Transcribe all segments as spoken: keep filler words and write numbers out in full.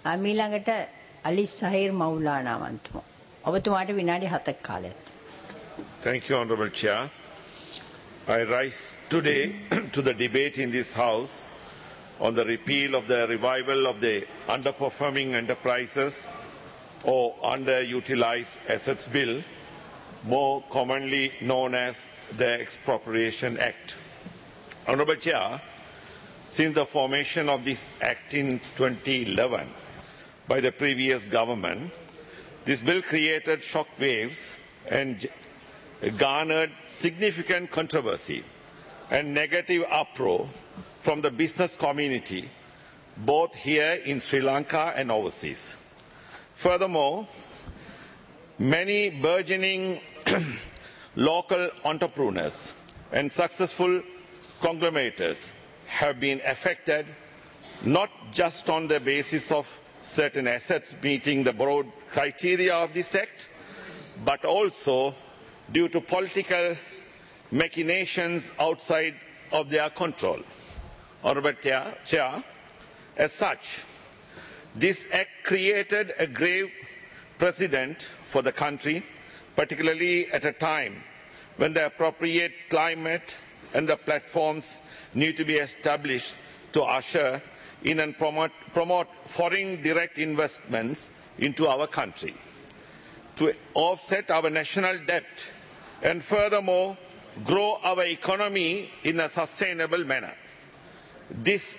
මීළඟට අලි සහීර් මවුලානා මන්තුමෝ. ඔබතුමාට විනාඩි හතක් කාලයක්. Thank you, Honorable Chair. I rise today to the debate in this House on the repeal of the revival of the underperforming enterprises or underutilized assets bill, more commonly known as the Expropriation Act. Honorable Chair, since the formation of this Act in twenty eleven by the previous government, this bill created shock waves and garnered significant controversy and negative uproar from the business community, both here in Sri Lanka and overseas. Furthermore, many burgeoning local entrepreneurs and successful conglomerates have been affected not just on the basis of certain assets meeting the broad criteria of this Act, but also due to political machinations outside of their control. Honorable Chair, as such, this Act created a grave precedent for the country, particularly at a time when the appropriate climate and the platforms need to be established to usher in and promote, promote foreign direct investments into our country, to offset our national debt and furthermore grow our economy in a sustainable manner. This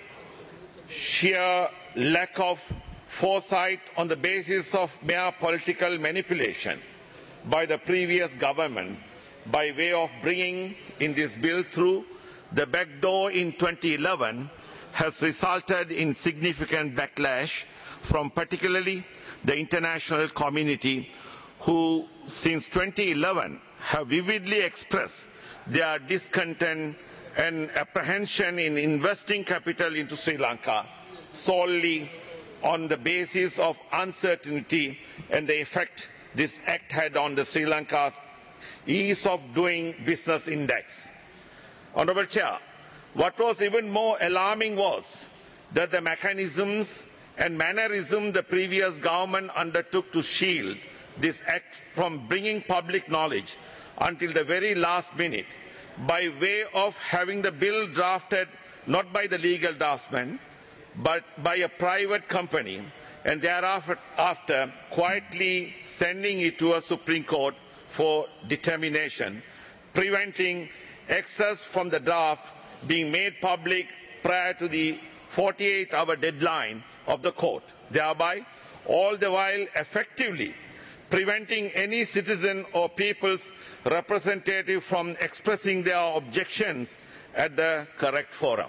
sheer lack of foresight on the basis of mere political manipulation by the previous government by way of bringing in this bill through the back door in twenty eleven has resulted in significant backlash from particularly the international community, who since twenty eleven have vividly expressed their discontent and apprehension in investing capital into Sri Lanka solely on the basis of uncertainty and the effect this Act had on the Sri Lanka's ease of doing business index. Honourable Chair, what was even more alarming was that the mechanisms and mannerism the previous government undertook to shield this Act from bringing public knowledge until the very last minute by way of having the bill drafted not by the legal draftsman but by a private company and thereafter after quietly sending it to a Supreme Court for determination, preventing access from the draft being made public prior to the forty-eight hour deadline of the court, thereby all the while effectively preventing any citizen or people's representative from expressing their objections at the correct forum.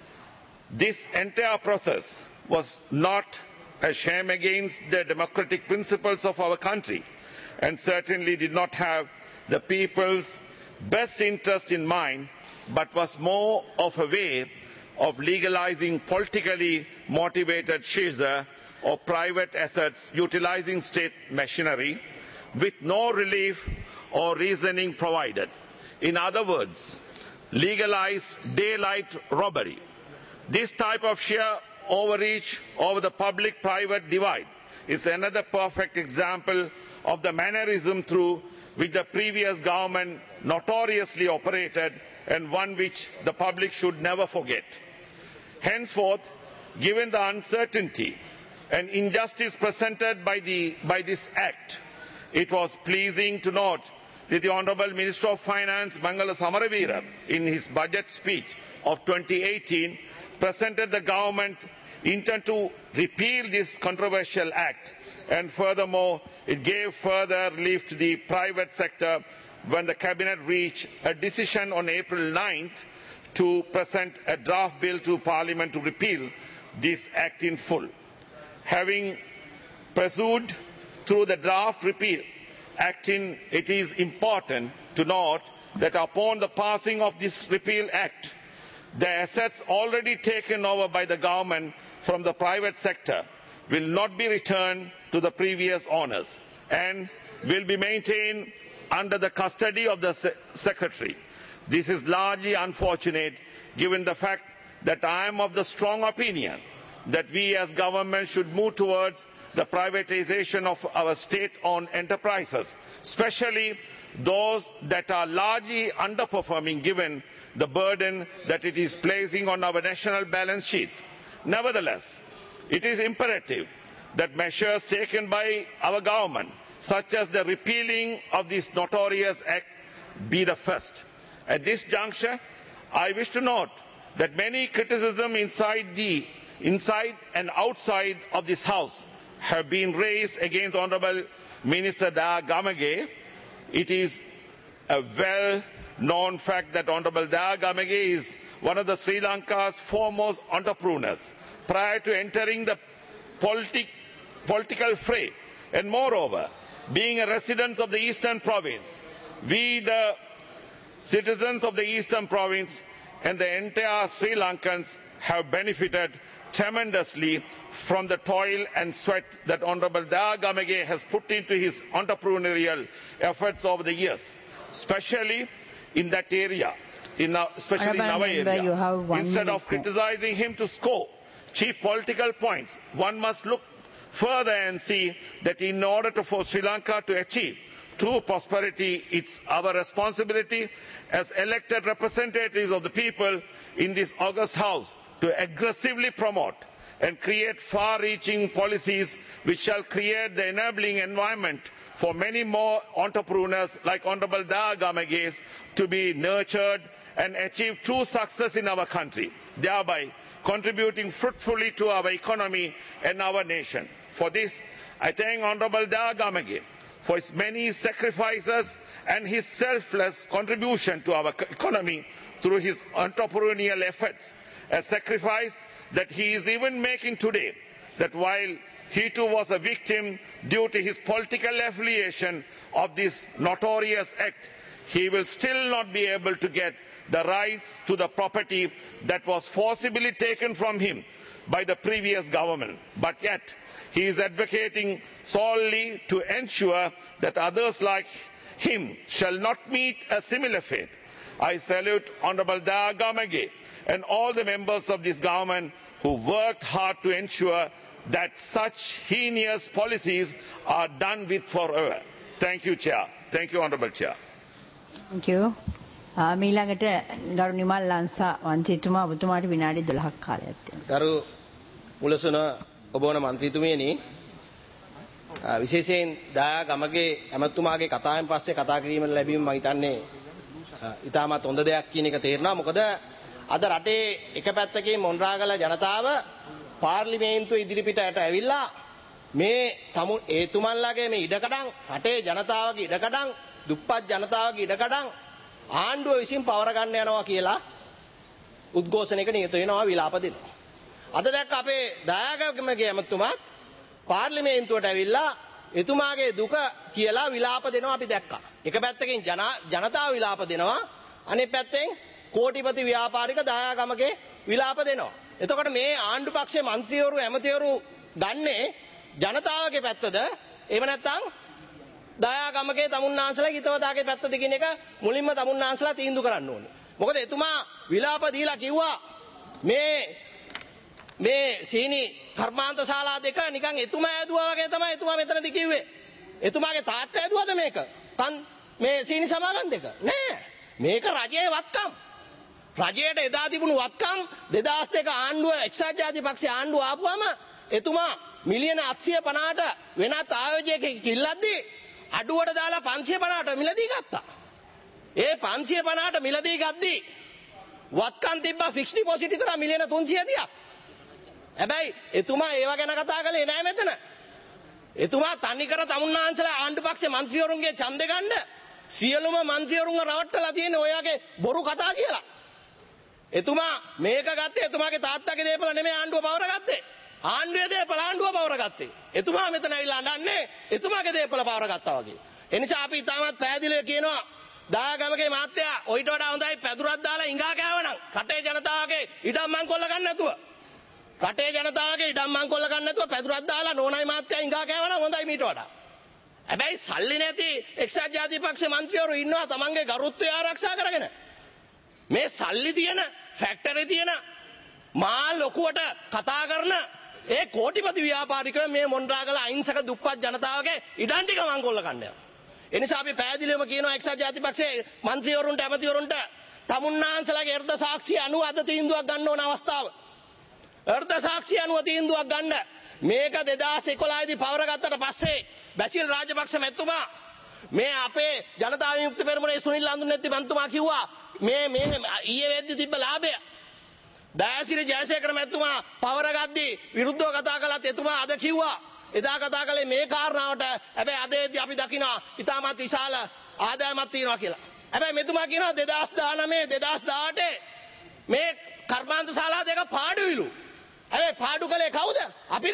This entire process was not a shame against the democratic principles of our country and certainly did not have the people's best interest in mind, but was more of a way of legalizing politically motivated seizure of private assets utilizing state machinery with no relief or reasoning provided. In other words, legalized daylight robbery. This type of sheer overreach over the public-private divide is another perfect example of the mannerism through which the previous government notoriously operated, and one which the public should never forget. Henceforth, given the uncertainty and injustice presented by, the, by this Act, it was pleasing to note that the Honourable Minister of Finance, Mangala Samaraweera, in his budget speech of twenty eighteen, presented the government intent to repeal this controversial Act, and furthermore, it gave further relief to the private sector when the Cabinet reached a decision on April ninth to present a draft bill to Parliament to repeal this Act in full. Having pursued through the draft repeal Act, in, it is important to note that upon the passing of this repeal Act, the assets already taken over by the government from the private sector will not be returned to the previous owners and will be maintained under the custody of the se Secretary. This is largely unfortunate given the fact that I am of the strong opinion that we as government should move towards the privatization of our state-owned enterprises, especially those that are largely underperforming given the burden that it is placing on our national balance sheet. Nevertheless, it is imperative that measures taken by our government, such as the repealing of this notorious act, be the first. At this juncture, I wish to note that many criticisms inside, the, inside and outside of this House have been raised against Honourable Minister Daya Gamage. It is a well-known fact that Honourable Daya Gamage is one of the Sri Lanka's foremost entrepreneurs prior to entering the politic, political fray. And moreover, being a resident of the Eastern Province, we the citizens of the Eastern Province and the entire Sri Lankans have benefited tremendously from the toil and sweat that Honourable Daya Gamage has put into his entrepreneurial efforts over the years, especially in that area, in our, especially Honourable in our Member, you have area. one Instead minute of criticizing him to score cheap political points, one must look further and see that in order to, for Sri Lanka to achieve true prosperity, it's our responsibility as elected representatives of the people in this august House to aggressively promote and create far-reaching policies which shall create the enabling environment for many more entrepreneurs like Honourable Daya Gamage to be nurtured and achieve true success in our country, thereby contributing fruitfully to our economy and our nation. For this, I thank Honourable Daya Gamage for his many sacrifices and his selfless contribution to our economy through his entrepreneurial efforts, a sacrifice that he is even making today, that while he too was a victim due to his political affiliation of this notorious act, he will still not be able to get the rights to the property that was forcibly taken from him by the previous government. But yet, he is advocating solely to ensure that others like him shall not meet a similar fate. I salute Honourable Daya Gamage and all the members of this government who worked hard to ensure that such heinous policies are done with forever. Thank you, Chair. Thank you, Honourable Chair. Thank you. මීළඟට ගරු නිමල් ලංසා මන්ත්‍රීතුමා ඔබතුමාට විනාඩි දොළහක් කාලයක් තියෙනවා. ගරු මුලසුන ඔබ වන මන්ත්‍රීතුමියනි, විශේෂයෙන් දයා ගමගේ ඇමතුමාගේ කතාවෙන් පස්සේ කතා කිරීමෙන් ලැබීම මම හිතන්නේ ඉතාමත් හොඳ දෙයක් කියන එක තේරෙනවා. මොකද අද රටේ එක පැත්තකින් මොණරාගල ජනතාව පාර්ලිමේන්තුව ඉදිරිපිටට ඇවිල්ලා මේ තමු ඒතුමන්ලාගේ මේ ඉඩකඩම් රටේ ජනතාවගේ ඉඩකඩම් දුප්පත් ජනතාවගේ ඉඩකඩම් ආණ්ඩුව විසින් පවර ගන්න යනවා කියලා උද්ඝෝෂණයක නියත වෙනවා, විලාප දෙනවා. අද දැක්ක අපේ දයාගමගේ ඇමතුමාත් පාර්ලිමේන්තුවට ඇවිල්ලා එතුමාගේ දුක කියලා විලාප දෙනවා අපි දැක්කා. එක පැත්තකින් ජනතාව විලාප දෙනවා, අනෙක් පැත්තෙන් කෝටිපති ව්‍යාපාරික දයාගමගේ විලාප දෙනවා. එතකොට මේ ආණ්ඩු පක්ෂයේ മന്ത്രിවරු ඇමතිවරු ගන්නේ ජනතාවගේ පැත්තද එහෙම නැත්නම් දයාගමගේ තමුන්නාන්සලා හිතවතාගේ පැත්තද කියන එක මුලින්ම තමුන්නාන්සලා තීන්දුව කරන්න ඕනේ. මොකද එතුමා විලාප දීලා කිව්වා මේ මේ සීනි කර්මාන්ත ශාලා දෙක නිකන් එතුමා ඇදුවා වගේ තමයි එතුමා මෙතනදී කිව්වේ. එතුමාගේ තාත්තා ඇදුවද මේක? තන් මේ සීනි සමාගම් දෙක නෑ. මේක රජයේ වත්කම්. රජයට එදා තිබුණු වත්කම් දෙදාස් දෙක ආණ්ඩුව එක්සත් ජාතික පක්ෂයේ ආණ්ඩුව ආපුවම එතුමා මිලියන අටසිය පනහට වෙනත් ආයෝජකයෙක් කිල්ලද්දී අඩුවට දාලා පන්සිය පනහට මිලදී ගත්තා. ඒ පන්සිය පනහට මිලදී ගද්දී වත්කම් තිබ්බා ෆික්ස් ඩිපොසිට් විතර මිලියන තුන්සිය තිහක්. හැබැයි එතුමා ඒව ගැන කතා කළේ නෑ මෙතන. එතුමා තනිකර තමුන්නාන්සලා ආණ්ඩු පක්ෂයේ മന്ത്രിවරුන්ගේ ඡන්දෙ ගන්න සියලුම മന്ത്രിවරුන්ව රවට්ටලා තියෙන ඔයගේ බොරු කතා කියලා. එතුමා මේක ගත්තේ එතුමාගේ තාත්තගේ දේපල නෙමෙයි ආණ්ඩුව පවර ගත්තේ. ආණ්ඩුවේ දේපල ආණ්ඩුව පවර ගත්තේ. එතුමා මෙතන ඇවිල්ලා අඬන්නේ එතුමාගේ දේපල පවර ගත්තා වගේ. ඒ නිසා අපි තාමත් පැහැදිලිව කියනවා දයාගමගේ මාත්‍යා ඔයිට වඩා හොඳයි පැදුරක් දාලා ඉඟා කෑවනම් රටේ ජනතාවගේ ඉඩම් මංකොල්ල ගන්න නැතුව. රටේ ජනතාවගේ ඉඩම් මංකොල්ල ගන්න නැතුව පැදුරක් දාලා නෝනයි මාත්‍යා ඉඟා කෑවනම් හොඳයි මීට වඩා. හැබැයි සල්ලි නැති එක්සත් ජාතික පක්ෂේ മന്ത്രിවරු ඉන්නවා තමන්ගේ ගරුත්වය ආරක්ෂා කරගෙන. මේ සල්ලි තියෙන ෆැක්ටරි තියෙන මා ලොකුවට කතා කරන ඒ කෝටිපති ව්‍යාපාරිකයෝ මේ මොණරාගල අහිංසක දුප්පත් ජනතාවගේ ඉඩම් ටික මංකොල්ල කන්න යනවා. ඒ නිසා අපි පැහැදිලිවම කියනවා එක්සත් ජාතිපක්ෂයේ മന്ത്രിවරුන්ට ඇමතිවරුන්ට තමුන්නාන්සලාගේ එර්ධ සාක්ෂිය අනුව අද තීන්දුවක් ගන්න ඕන අවස්ථාව. එර්ධ සාක්ෂිය අනුව තීන්දුවක් ගන්න. මේක දෙදාස් එකොළහ දී පවර ගත්තට පස්සේ බැසිල් රාජපක්ෂ මැතිතුමා මේ අපේ ජනතා විමුක්ති පෙරමුණේ සුනිල් අඳුනැති මන්තුමා කිව්වා මේ මේ ඊයේ වෙද්දි තිබ්බ ලාභය දයාසිරි ජයසේකර මැතිතුමා පවර ගද්දී විරුද්ධව කතා කළත් එතුමා අද කිව්වා එදා කතා කළේ මේ කාරණාවට හැබැයි අදදී අපි දකිනවා ඉතාමත් විශාල ආදායමක් තියෙනවා කියලා. හැබැයි මෙතුමා කියනවා දෙදාස් දානවය දෙදාස් දාඅට මේ කර්මාන්ත ශාලා දෙක පාඩුවිලු. හැබැයි පාඩු කළේ කවුද? අපිද?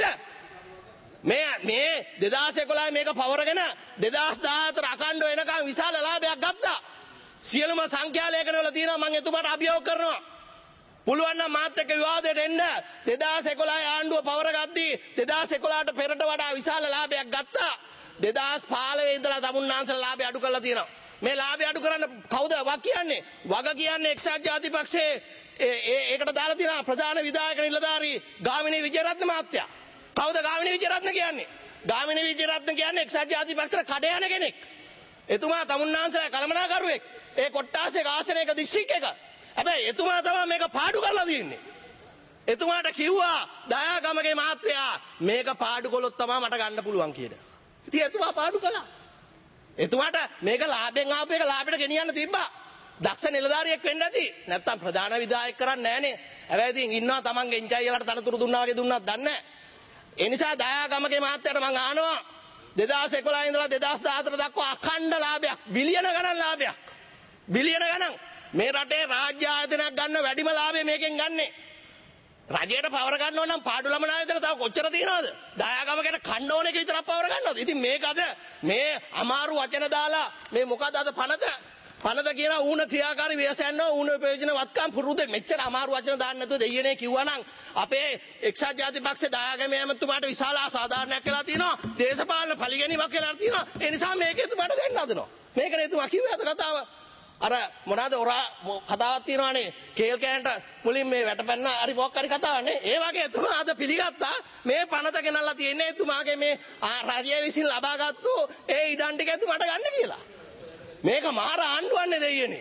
මේ මේ දෙදාස් එකොළහ මේක පවරගෙන දෙදාස් දාහතර අකණ්ඩව එනකම් විශාල ලාභයක් ගත්තා. සියලුම සංඛ්‍යා ලේඛනවල තියෙනවා මම එතුමාට අභියෝග කරනවා. පුළුවන් නම් මාත් එක්ක විවාදයට එන්න දෙදාස් එකොළහ ආණ්ඩුව පවර ගද්දී දෙදාස් එකොළහට පෙරට වඩා විශාල ලාභයක් ගත්තා. දෙදාස් පහළොව ඉඳලා තමුන්නාන්සලා ලාභය අඩු කරලා තියෙනවා. මේ ලාභය අඩු කරන්න කවුද වග කියන්නේ? වග කියන්නේ එක්සත් ජාතිපක්ෂයේ ඒකට දාලා තියෙන ප්‍රධාන විධායක නිලධාරී ගාමිණී විජේරත්න මහත්තයා. කවුද ගාමිණී විජේරත්න කියන්නේ? ගාමිණී විජේරත්න කියන්නේ එක්සත් ජාතිපක්ෂයට කඩ යන කෙනෙක්. එතුමා තමුන්නාන්සලා කළමනාකරුවෙක්. ඒ කොට්ටාසේ ආසනයක දිස්ත්‍රික්කයක. හැබැයි එතුමා තමයි මේක පාඩු කරලා තියෙන්නේ. එතුමාට කිව්වා දයාගමගේ මහත්තයා මේක පාඩු කළොත් තමයි මට ගන්න පුළුවන් කියලා. ඉතින් එතුමා පාඩු කළා. එතුමාට මේක ලාභෙන් ආපු එක ලාභෙට ගෙනියන්න තිබ්බා. දක්ෂ නිලධාරියෙක් වෙන්න ඇති. නැත්තම් ප්‍රධාන විධායක කරන්නේ නැහනේ. හැබැයි ඉතින් ඉන්නවා තමන්ගේ එන්ජයිලාට තනතුරු දුන්නා වගේ දුන්නත් දන්නේ නැහැ. ඒ නිසා දයාගමගේ මහත්තයාට මම අහනවා දෙදාස් එකොළහ ඉඳලා දෙදාස් දාහතර දක්වා අඛණ්ඩ ලාභයක් බිලියන ගණන් ලාභයක්. බිලියන ගණන් මේ රටේ රාජ්‍ය ආයතනයක් ගන්න වැඩිම ලාභය මේකෙන් ගන්නෙ. රජයට පවර ගන්න ඕන නම් පාඩු ළමන ආයතන තව කොච්චර තියෙනවද? දයාගමකට කණ්ඩ ඕන එක විතරක් පවර ගන්නවද? ඉතින් මේක අද මේ අමාරු වචන දාලා මේ මොකද අද පනත පනත කියන ඌන ක්‍රියාකාරී ව්‍යසයන්ව ඌන ප්‍රයෝජන වත්කම් පුරුද්ද මෙච්චර අමාරු වචන දාන්න නැතුව දෙයියනේ කිව්වනම් අපේ එක්සත් ජාතිපක්ෂ දයාගමේ ඇමතුමාට විශාල අසාධාරණයක් වෙලා තියෙනවා. දේශපාලන පරිගැනීමක් වෙලා තියෙනවා. ඒ නිසා මේක එතුමාට දෙන්න හදනවා. මේකනේ එතුමා කිව්වේ අද කතාව. අර මොනවාද ඔරා කතාවක් තියෙනවානේ කේල් කෑන්ට මුලින් මේ වැටපැන්න හරි මොකක් හරි කතාවනේ. ඒ වගේ එතුමා අද පිළිගත්තා මේ පනත ගෙනල්ලා තියෙන්නේ එතුමාගේ මේ රජය විසින් ලබාගත්තු ඒ ඉඩම් ටික එතුමාට ගන්න කියලා. මේක මාර ආණ්ඩුවන්නේ දෙයියනේ.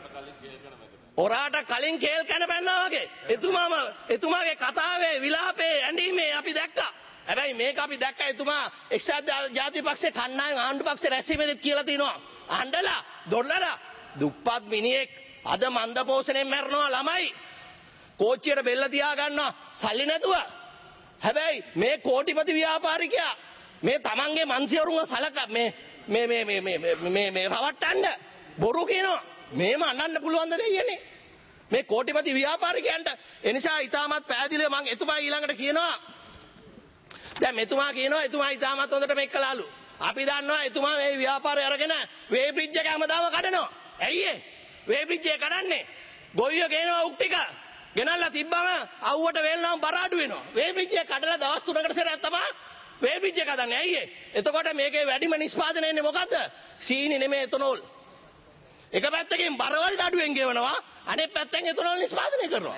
ඔරාට කලින් කේල් කන පැන්නා වගේ. එතුමාම එතුමාගේ කතාවේ විලාපේ ඇඬීමේ අපි දැක්කා. හැබැයි මේක අපි දැක්කා එතුමා එක්සත් ජාතිපක්ෂේ කණ්ඩායම් ආණ්ඩු පක්ෂ රැස්වීමේදීත් කියලා තිනවා. ආණ්ඩලා දොල්ලලා දුප්පත් මිනිහෙක් අද මන්ද පෝෂණයෙන් මැරෙනවා ළමයි. කෝච්චියට බෙල්ල තියා ගන්නවා සල්ලි නැතුව. හැබැයි මේ කෝටිපති ව්‍යාපාරිකයා මේ තමන්ගේ මන්ත්‍රීවරුන්ව සලක මේ මේ මේ මේ මේ මේ මේ රවට්ටන්න බොරු කියනවා. මේම අනන්න පුළුවන්ද දෙයියනේ. මේ කෝටිපති ව්‍යාපාරිකයන්ට ඒ නිසා ඊටමත් පැහැදිලිව මම එතුමා ඊළඟට කියනවා. දැන් මෙතුමා කියනවා එතුමා ඊටමත් හොඳට මේක කළාලු. අපි දන්නවා එතුමා මේ ව්‍යාපාරය අරගෙන වේ බ්‍රිජ් එක හැමදාම කඩනවා. ඇයි ඒ? වේ බ්‍රිජ් එක කඩන්නේ. ගොවියෝ ගේනවා උක් ටික. ගෙනල්ලා තිබ්බම අවුවට වේල්නම බර අඩු වෙනවා. වේ බ්‍රිජ් එක කඩලා දවස් තුනකට සැරයක් තමයි වේ බ්‍රිජ් එක හදන්නේ. ඇයි ඒ? එතකොට මේකේ වැඩිම නිෂ්පාදනය වෙන්නේ මොකද්ද? සීනි නෙමෙයි එතනෝල්. එක පැත්තකින් බරවලට අඩුවෙන් ගෙවනවා අනෙක් පැත්තෙන් එතනෝල් නිෂ්පාදනය කරනවා.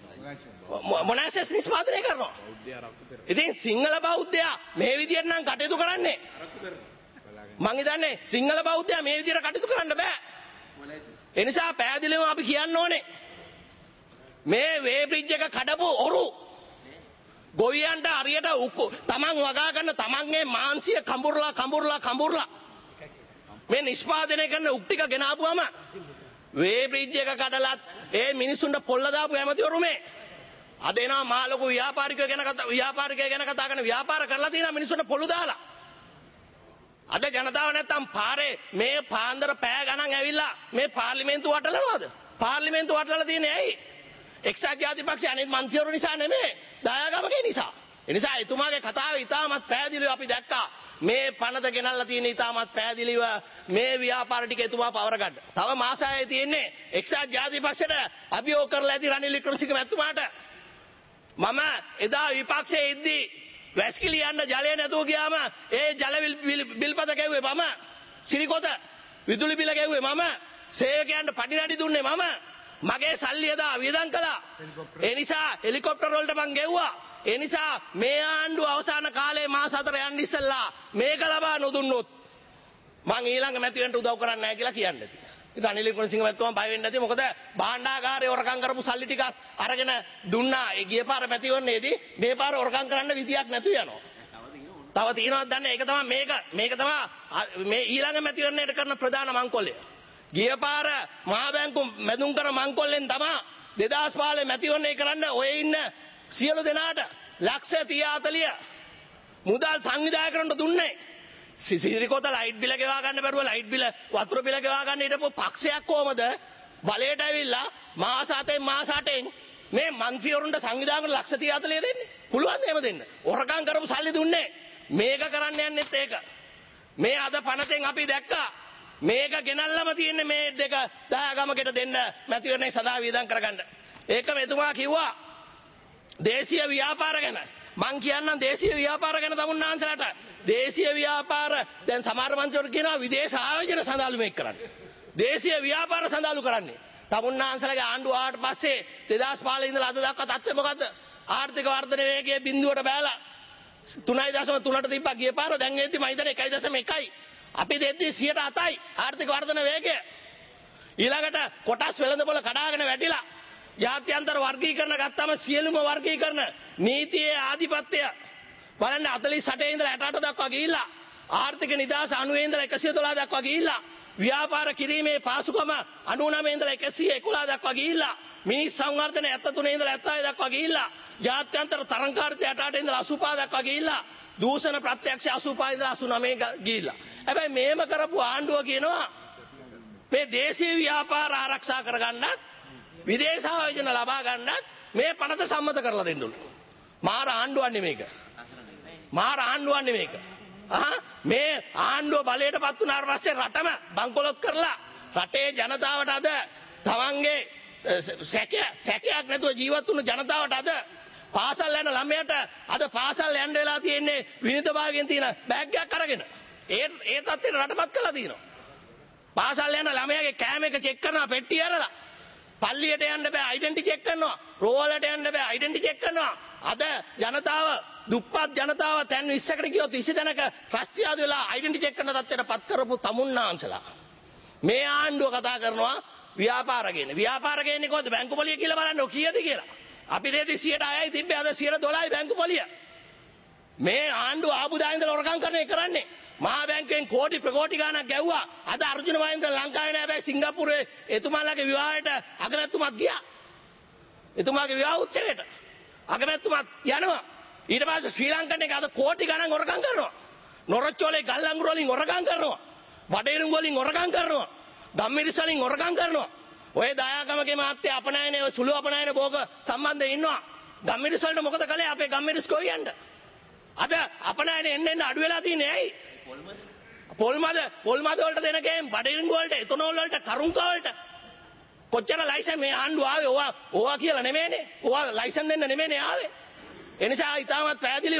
මොනාසස් නිෂ්පාදනය කරනවා. ඉතින් සිංහල බෞද්ධයා මේ විදියට නම් කටයුතු කරන්නේ. මං හිතන්නේ සිංහල බෞද්ධයා මේ විදියට කටයුතු කරන්න බෑ. ඒ නිසා පැහැදිලිවම අපි කියන්න ඕනේ මේ වේ බ්‍රිජ් එක කඩපු ඔරු ගොවියන්ට හරියට තමන් වගා ගන්න තමන්ගේ මාංශය කඹුරලා කඹුරලා කඹුරලා මේ නිෂ්පාදනය කරන උක් ටික ගෙනාවුවම වේ බ්‍රිජ් එක කඩලත් ඒ මිනිස්සුන්ට පොල්ල දාපු ඇමතිවරු මේ අද එනවා මහ ලොකු ව්‍යාපාරිකයෝ ගැන කතා ව්‍යාපාරිකයෝ ගැන කතා කරන ව්‍යාපාර කරලා තියෙන මිනිස්සුන්ට පොළු දාලා අද ජනතාව නැත්තම් පාරේ මේ පාන්දර පෑ ගණන් ඇවිල්ලා මේ පාර්ලිමේන්තුව වටලනවද? පාර්ලිමේන්තුව වටලලා තියෙන්නේ ඇයි? එක්සත් ජාතිපක්ෂයේ අනිත් මන්ත්‍රීවරු නිසා නෙමෙයි දයාගමගේ නිසා. ඒ නිසා එතුමාගේ කතාව ඉතාමත් පැහැදිලිව අපි දැක්කා. මේ පනත ගෙනල්ලා තියෙන ඉතාමත් පැහැදිලිව මේ ව්‍යාපාර ටික එතුමා පවර ගන්න. තව මාස හයයි තියෙන්නේ එක්සත් ජාතිපක්ෂයට අභියෝග කරලා ඇති රනිල් වික්‍රමසිංහ මැතිතුමාට. මම එදා විපක්ෂයේ ඉද්දී වැස්කිලි යන්න ජලය නැතුව ගියාම ඒ ජල බිල්පත ගැව්වේ මම. සිරිකොත විදුලි බිල ගැව්වේ මම. සේවකයන්ට පඩි නඩි දුන්නේ මම. මගේ සල්ලි එදා වියදම් කළා. ඒ නිසා හෙලිකොප්ටර් වලට මං ගෙව්වා. ඒ නිසා මේ ආණ්ඩුව අවසාන කාලේ මාස හතර යන්න ඉස්සෙල්ලා මේක ලබා නොදුන්නොත් මං ඊළඟ මැතිවරණට උදව් කරන්නේ නැහැ කියලා කියන්නේ. ඉතින් අනිල් කුණසිංහ මැතිතුමා බය වෙන්නේ නැති මොකද භාණ්ඩාගාරේ හොරකම් කරපු සල්ලි ටිකක් අරගෙන දුන්නා. ඒ ගිය පාර මැතිවරණයේදී මේ පාර හොරකම් කරන්න විදියක් නැතු යනවා. තව තියෙනවද දන්නේ? ඒක තමයි මේක මේක තමයි මේ ඊළඟ මැතිවරණයට කරන ප්‍රධාන මංකොල්ලය. ගිය පාර මහා බැංකු මැදුම් කර මංකොල්ලෙන් තමයි දෙදාස් පහළොව මැතිවරණය කරන්න ඔය ඉන්න සියලු දෙනාට ලක්ෂ තිහ හතලිහ මුදල් සංවිධායකරන්ට දුන්නේ. සිසිරිකොත ලයිට් බිල ගෙවා ගන්න බැරුව ලයිට් බිල වතුර බිල ගෙවා ගන්න හිටපු පක්ෂයක් කොහමද බලයට ඇවිල්ලා මාස හතෙන් මාස අටෙන් මේ මන්ත්‍රීවරුන්ට සංවිධායකරන්ට ලක්ෂ තිහ හතලිහ දෙන්නේ? පුළුවන් එහෙම දෙන්න. හොරකම් කරපු සල්ලි දුන්නේ. මේක කරන්න යන්නෙත් ඒක. මේ අද පනතෙන් අපි දැක්කා මේක ගෙනල්ලම තියෙන්නේ මේ දෙක දහගමකට දෙන්න මැතිවරණය සඳහා වියදම් කරගන්න. ඒකම එතුමා කිව්වා දේශීය ව්‍යාපාර ගැන. මං කියන්නම් දේශීය ව්‍යාපාර ගැන තමුන්නාන්සලට. දේශීය ව්‍යාපාර දැන් සමහර මන්ත්‍රීවරු කියනවා විදේශ ආයෝජන සඳහාලු මේක කරන්නේ. දේශීය ව්‍යාපාර සඳහාලු කරන්නේ. තමුන්නාන්සලගේ ආණ්ඩුව ආවට පස්සේ දෙදාස් පහළොව ඉඳලා අද දක්වා තත්ත්වය මොකද්ද? ආර්ථික වර්ධන වේගය බිඳුවට බෑලා තුනයි දශම තුනට තිබ්බා ගිය පාර දැන් එද්දි මම හිතන්නේ එකයි දශම එකයි. අපි දෙද්දි සියයට හතයි ආර්ථික වර්ධන වේගය. ඊළඟට කොටස් වෙළඳපොළ කඩාගෙන වැටිලා ජාත්‍යන්තර වර්ගීකරණ ගත්තම සියලුම වර්ගීකරණ නීතියේ ආධිපත්‍යය බලන්න හතළිස් අටේ ඉඳලා හැට අට දක්වා ගිහිල්ලා ආර්ථික නිදහස අනූවේ ඉඳලා එකසිය දොළහ දක්වා ගිහිල්ලා ව්‍යාපාර කිරීමේ පාසුකම අනූනවය ඉඳලා එකසිය එකොළහ දක්වා ගිහිල්ලා මිනිස් සංවර්ධන හැත්තෑ තුනේ ඉඳලා හැත්තෑ හය දක්වා ගිහිල්ලා ජාත්‍යන්තර තරංකාරිතය හැට අට ඉඳලා අසූ පහ දක්වා ගිහිල්ලා දූෂණ ප්‍රත්‍යක්ෂ අසූ පහ ඉඳලා අසූ නවය ගිහිල්ලා. හැබැයි මේම කරපු ආණ්ඩුව කියනවා මේ දේශීය ව්‍යාපාර ආරක්ෂා කරගන්නත් විදේශ ආයෝජන ලබා ගන්නත් මේ පනත සම්මත කරලා දෙන්නලු. මාර ආණ්ඩුවන්නේ මේක. මාර ආණ්ඩුවන්නේ මේක. ආ මේ ආණ්ඩුව බලයට පත් වුණාට පස්සේ රටම බංකොලොත් කරලා රටේ ජනතාවට අද තමන්ගේ සැකය සැකයක් නැතුව ජීවත් වුණු ජනතාවට අද පාසල් යන ළමයට අද පාසල් යන්න වෙලා තියෙන්නේ විනිත භාගයෙන් තියෙන බෑග් එකක් අරගෙන. ඒ ඒ තත්ත්වෙට රටපත් කළා තියෙනවා. පාසල් යන ළමයාගේ කෑම එක චෙක් කරනවා පෙට්ටිය අරලා. පල්ලියට යන්න බෑ අයිඩෙන්ටි චෙක් කරනවා. රෝවලට යන්න බෑ අයිඩෙන්ටි චෙක් කරනවා. අද ජනතාව දුප්පත් ජනතාව තැන් විස්සකට ගියොත් විස්ස තැනක රස්තියාදු වෙලා අයිඩෙන්ටි චෙක් කරන තත්ත්වයට පත් කරපු තමුන්නාන්සලා. මේ ආණ්ඩුව කතා කරනවා ව්‍යාපාර ගේන. ව්‍යාපාර ගේන්නේ කොහොමද? බැංකු පොලිය කියලා බලන්න කීයද කියලා. අපි දෙති සියයට හයයි තිබ්බේ අද සියයට දොළහයි බැංකු පොලිය. මේ ආණ්ඩුව ආපුදා ඉඳලා හොරකම් කරන එක කරන්නේ. මහා බැංකුවෙන් කෝටි ප්‍රකෝටි ගණක් ගැව්වා. අද අර්ජුන මහින්ද ලංකාවේ නෑ හැබැයි සිංගප්පූරුවේ එතුමාලගේ විවාහයට අගමැතිතුමත් ගියා. එතුමාගේ විවාහ උත්සවයට අගමැතිතුමත් යනවා. ඊට පස්සේ ශ්‍රී ලංකන් එක අද කෝටි ගණන් හොරකම් කරනවා. නොරොච්චෝලේ ගල් අඟුරු වලින් හොරකම් කරනවා. වඩේරුම් වලින් හොරකම් කරනවා. ගම්මිරිස් වලින් හොරකම් කරනවා. ඔය දායාගමගේ මාත්‍ය අපනයන ඔය සුළු අපනයන භෝග සම්බන්ධයෙන් ඉන්නවා. ගම්මිරිස් වලට මොකද කළේ? අපේ ගම්මිරිස් කොයියන්ට අද අපනයන එන්න එන්න අඩු වෙලා තියෙන්නේ ඇයි? පොල්මද පොල්මද වලට දෙන ගේම් බඩිරින් වලට එතනෝල් වලට කරුංකා වලට කොච්චර ලයිසන් මේ ආණ්ඩුව ආවේ ඕවා ඕවා කියලා නෙමෙයිනේ. ඕවා ලයිසන් දෙන්න නෙමෙයිනේ ආවේ. ඒ නිසා ඊටමත් පැහැදිලිව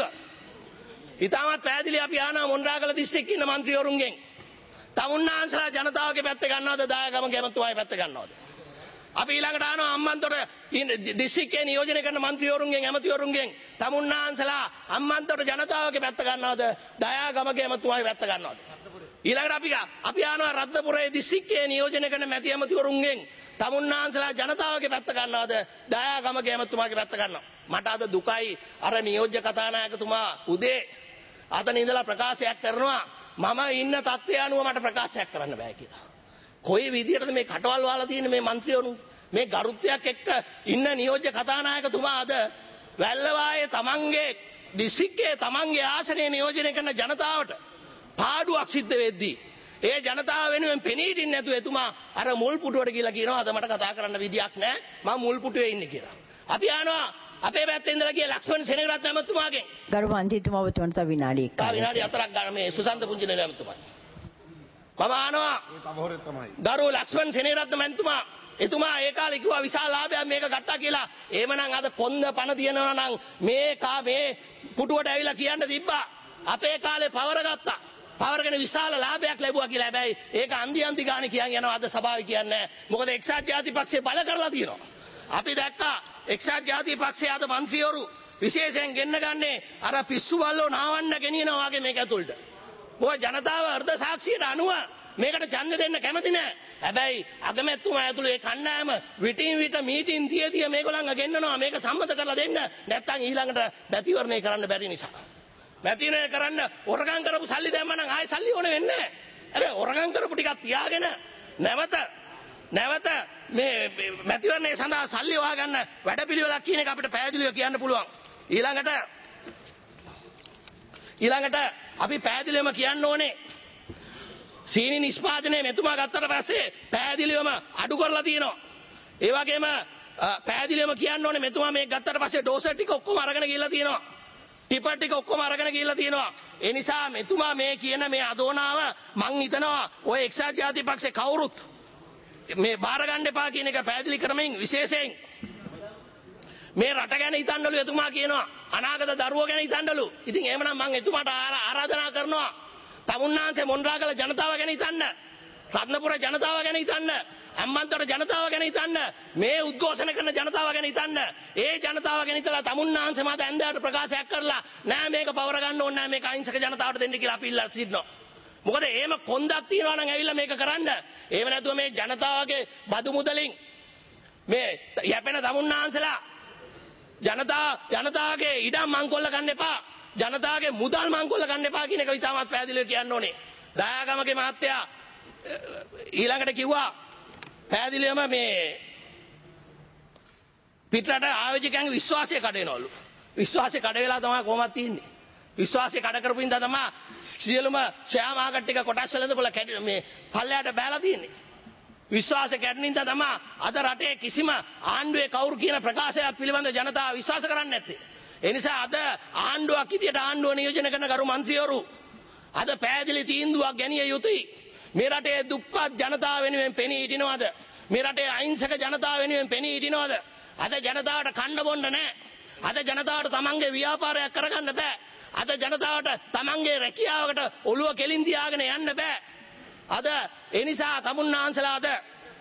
ඊටමත් පැහැදිලි අපි ආනා මොණරාගල දිස්ත්‍රික්කේ ඉන්න മന്ത്രിවරුන්ගෙන් තමුන්නාන්සලා ජනතාවගේ පැත්ත ගන්නවද දායකමගේ ඇමතුමාගේ පැත්ත ගන්නවද? අපි ඊළඟට ආනවා අම්මන්තොට දිස්ත්‍රික්කේ නියෝජනය කරන മന്ത്രിවරුන්ගෙන් ඇමතිවරුන්ගෙන් තමුන්නාන්සලා අම්මන්තොට ජනතාවගේ පැත්ත ගන්නවද දායකමගේ ඇමතුමාගේ පැත්ත ගන්නවද? ඊළඟට අපි අපි ආනවා රත්නපුරේ දිස්ත්‍රික්කේ නියෝජනය කරන මැති ඇමතිවරුන්ගෙන් තමුන්නාන්සලා ජනතාවගේ පැත්ත ගන්නවද දායකමගේ ඇමතුමාගේ පැත්ත ගන්නවද? මට අද දුකයි අර නියෝජ්‍ය කතානායකතුමා උදේ අතන ඉඳලා ප්‍රකාශයක් කරනවා මම ඉන්න තත්ත්වය අනුව මට ප්‍රකාශයක් කරන්න බෑ කියලා. කොයි විදියටද මේ කටවල් වහලා තියෙන මේ മന്ത്രിවරුන් මේ ගරුත්වයක් එක්ක ඉන්න නියෝජ්‍ය කතානායකතුමා අද වැල්ලවායේ තමන්ගේ දිස්ත්‍රික්කයේ තමන්ගේ ආසනය නියෝජනය කරන ජනතාවට පාඩුවක් සිද්ධ වෙද්දී ඒ ජනතාව වෙනුවෙන් පෙනී හිටින්නේ නැතුව එතුමා අර මුල් පුටුවට ගිහලා කියනවා අද මට කතා කරන්න විදියක් නැහැ මම මුල් පුටුවේ ඉන්නේ කියලා. අපි ආනවා අපේ පැත්තේ ඉඳලා ගිය ලක්ෂ්මන් සෙනවිරත්න ඇමතුමාගෙන් ගරු මන්ත්‍රීතුමා ඔබතුමන්ට තව විනාඩි එකක්. තව විනාඩි හතරක් ගන්න මේ සුසන්ත පුංචිනේ ඇමතුමා. මම ආනවා ගරු ලක්ෂ්මන් සෙනවිරත්න මන්තුමා එතුමා ඒ කාලේ කිව්වා විශාල ලාභයක් මේක ගත්තා කියලා. එහෙමනම් අද කොන්ද පණ තියනවා නම් මේ කා මේ පුටුවට ඇවිල්ලා කියන්න තිබ්බා. අපේ කාලේ පවර ගත්තා. පවරගෙන විශාල ලාභයක් ලැබුවා කියලා. හැබැයි ඒක අන්දි අන්දි ගානේ කියන් යනවා අද සභාවේ කියන්නේ. මොකද එක්සත් ජාතිපක්ෂය බල කරලා තියෙනවා. අපි දැක්කා එක්සත් ජාතිපක්ෂයේ අද മന്ത്രിවරු විශේෂයෙන් ගෙන්න ගන්නේ අර පිස්සු බල්ලෝ නාවන්න ගෙනියනවා වගේ මේක ඇතුළට. මොකද ජනතාව අර්ධ සාක්ෂියට අනුව මේකට ඡන්ද දෙන්න කැමති නැහැ. හැබැයි අගමැතිතුමා ඇතුළු ඒ කණ්ඩායම විටින් විට මීටින් තිය තිය මේගොල්ලන්ව ගෙන්නනවා මේක සම්මත කරලා දෙන්න. නැත්තම් ඊළඟට මැතිවරණය කරන්න බැරි නිසා. මැතිවරණය කරන්න ඔරගම් කරපු සල්ලි දැම්ම නම් ආයෙ සල්ලි ඕන වෙන්නේ නැහැ. හැබැයි ඔරගම් කරපු ටිකක් තියාගෙන නැවත නැවත මේ මැතිවරණය සඳහා සල්ලි හොයාගන්න වැඩපිළිවෙලක් කියන එක අපිට පැහැදිලිව කියන්න පුළුවන්. ඊළඟට ඊළඟට අපි පැහැදිලිවම කියන්න ඕනේ සීනි නිෂ්පාදනයේ මෙතුමා ගත්තට පස්සේ පැහැදිලිවම අඩු කරලා තියෙනවා. ඒ වගේම පැහැදිලිවම කියන්න ඕනේ මෙතුමා මේක ගත්තට පස්සේ ඩෝසර් ටික ඔක්කොම අරගෙන ගිහලා තියෙනවා. ටිපර් ටික ඔක්කොම අරගෙන ගිහලා තියෙනවා. ඒ නිසා මෙතුමා මේ කියන මේ අදෝනාව මං හිතනවා ඔය එක්සත් ජාතිපක්ෂේ කවුරුත් මේ බාර ගන්න එපා කියන එක පැහැදිලි කරමින් විශේෂයෙන් මේ රට ගැන හිතන්නලු එතුමා කියනවා අනාගත දරුවෝ ගැන හිතන්නලු. ඉතින් එහෙමනම් මම එතුමාට ආරාධනා කරනවා තමුන්නාන්සේ මොන්රාගල ජනතාව ගැන හිතන්න, රත්නපුර ජනතාව ගැන හිතන්න, අම්මන්තොට ජනතාව ගැන හිතන්න, මේ උද්ඝෝෂණ කරන ජනතාව ගැන හිතන්න. ඒ ජනතාව ගැන හිතලා තමුන්නාන්සේ මත ඇන්දාට ප්‍රකාශයක් කරලා නෑ මේක පවර ගන්න ඕනේ නෑ මේක අහිංසක ජනතාවට දෙන්න කියලා අපි ඉල්ලා සිටිනවා. මොකද එහෙම කොන්දක් තියනවා නම් ඇවිල්ලා මේක කරන්න. එහෙම නැතුව මේ ජනතාවගේ බදු මුදලින් මේ යැපෙන තමුන්නාන්සලා ජනතා ජනතාවගේ ඉඩම් මංකොල්ල ගන්න එපා. ජනතාවගේ මුදල් මංකොල්ල ගන්න එපා කියන එක ඉතාමත් පැහැදිලිව කියන්න ඕනේ. දයාගමගේ මහත්තයා ඊළඟට කිව්වා පැහැදිලිවම මේ පිටරට ආයෝජකයන්ගේ විශ්වාසය කඩ වෙනවලු. විශ්වාසය කඩ වෙලා තමයි කොහොමද තියෙන්නේ. විශ්වාසය කඩ කරපු ඉඳන් තමයි සියලුම ෂෙයා මාකට් එක කොටස් වලදපොළ මේ පල්ලයට බෑලා තියෙන්නේ. විශ්වාසය කැඩෙන ඉඳන් තමයි අද රටේ කිසිම ආණ්ඩුවේ කවුරු කියන ප්‍රකාශයක් පිළිබඳ ජනතාව විශ්වාස කරන්නේ නැත්තේ. ඒ නිසා අද ආණ්ඩුවක් විදියට ආණ්ඩුව නියෝජනය කරන ගරු මන්ත්‍රීවරු අද පැහැදිලි තීන්දුවක් ගැනිය යුතුයි. මේ රටේ දුප්පත් ජනතාව වෙනුවෙන් පෙනී හිටිනවද? මේ රටේ අහිංසක ජනතාව වෙනුවෙන් පෙනී හිටිනවද? අද ජනතාවට කන්න බොන්න නැහැ. අද ජනතාවට තමන්ගේ ව්‍යාපාරයක් කරගන්න බෑ. අද ජනතාවට තමන්ගේ රැකියාවකට ඔළුව කෙලින් තියාගෙන යන්න බෑ. අද ඒ නිසා තමුන්නාන්සලා අද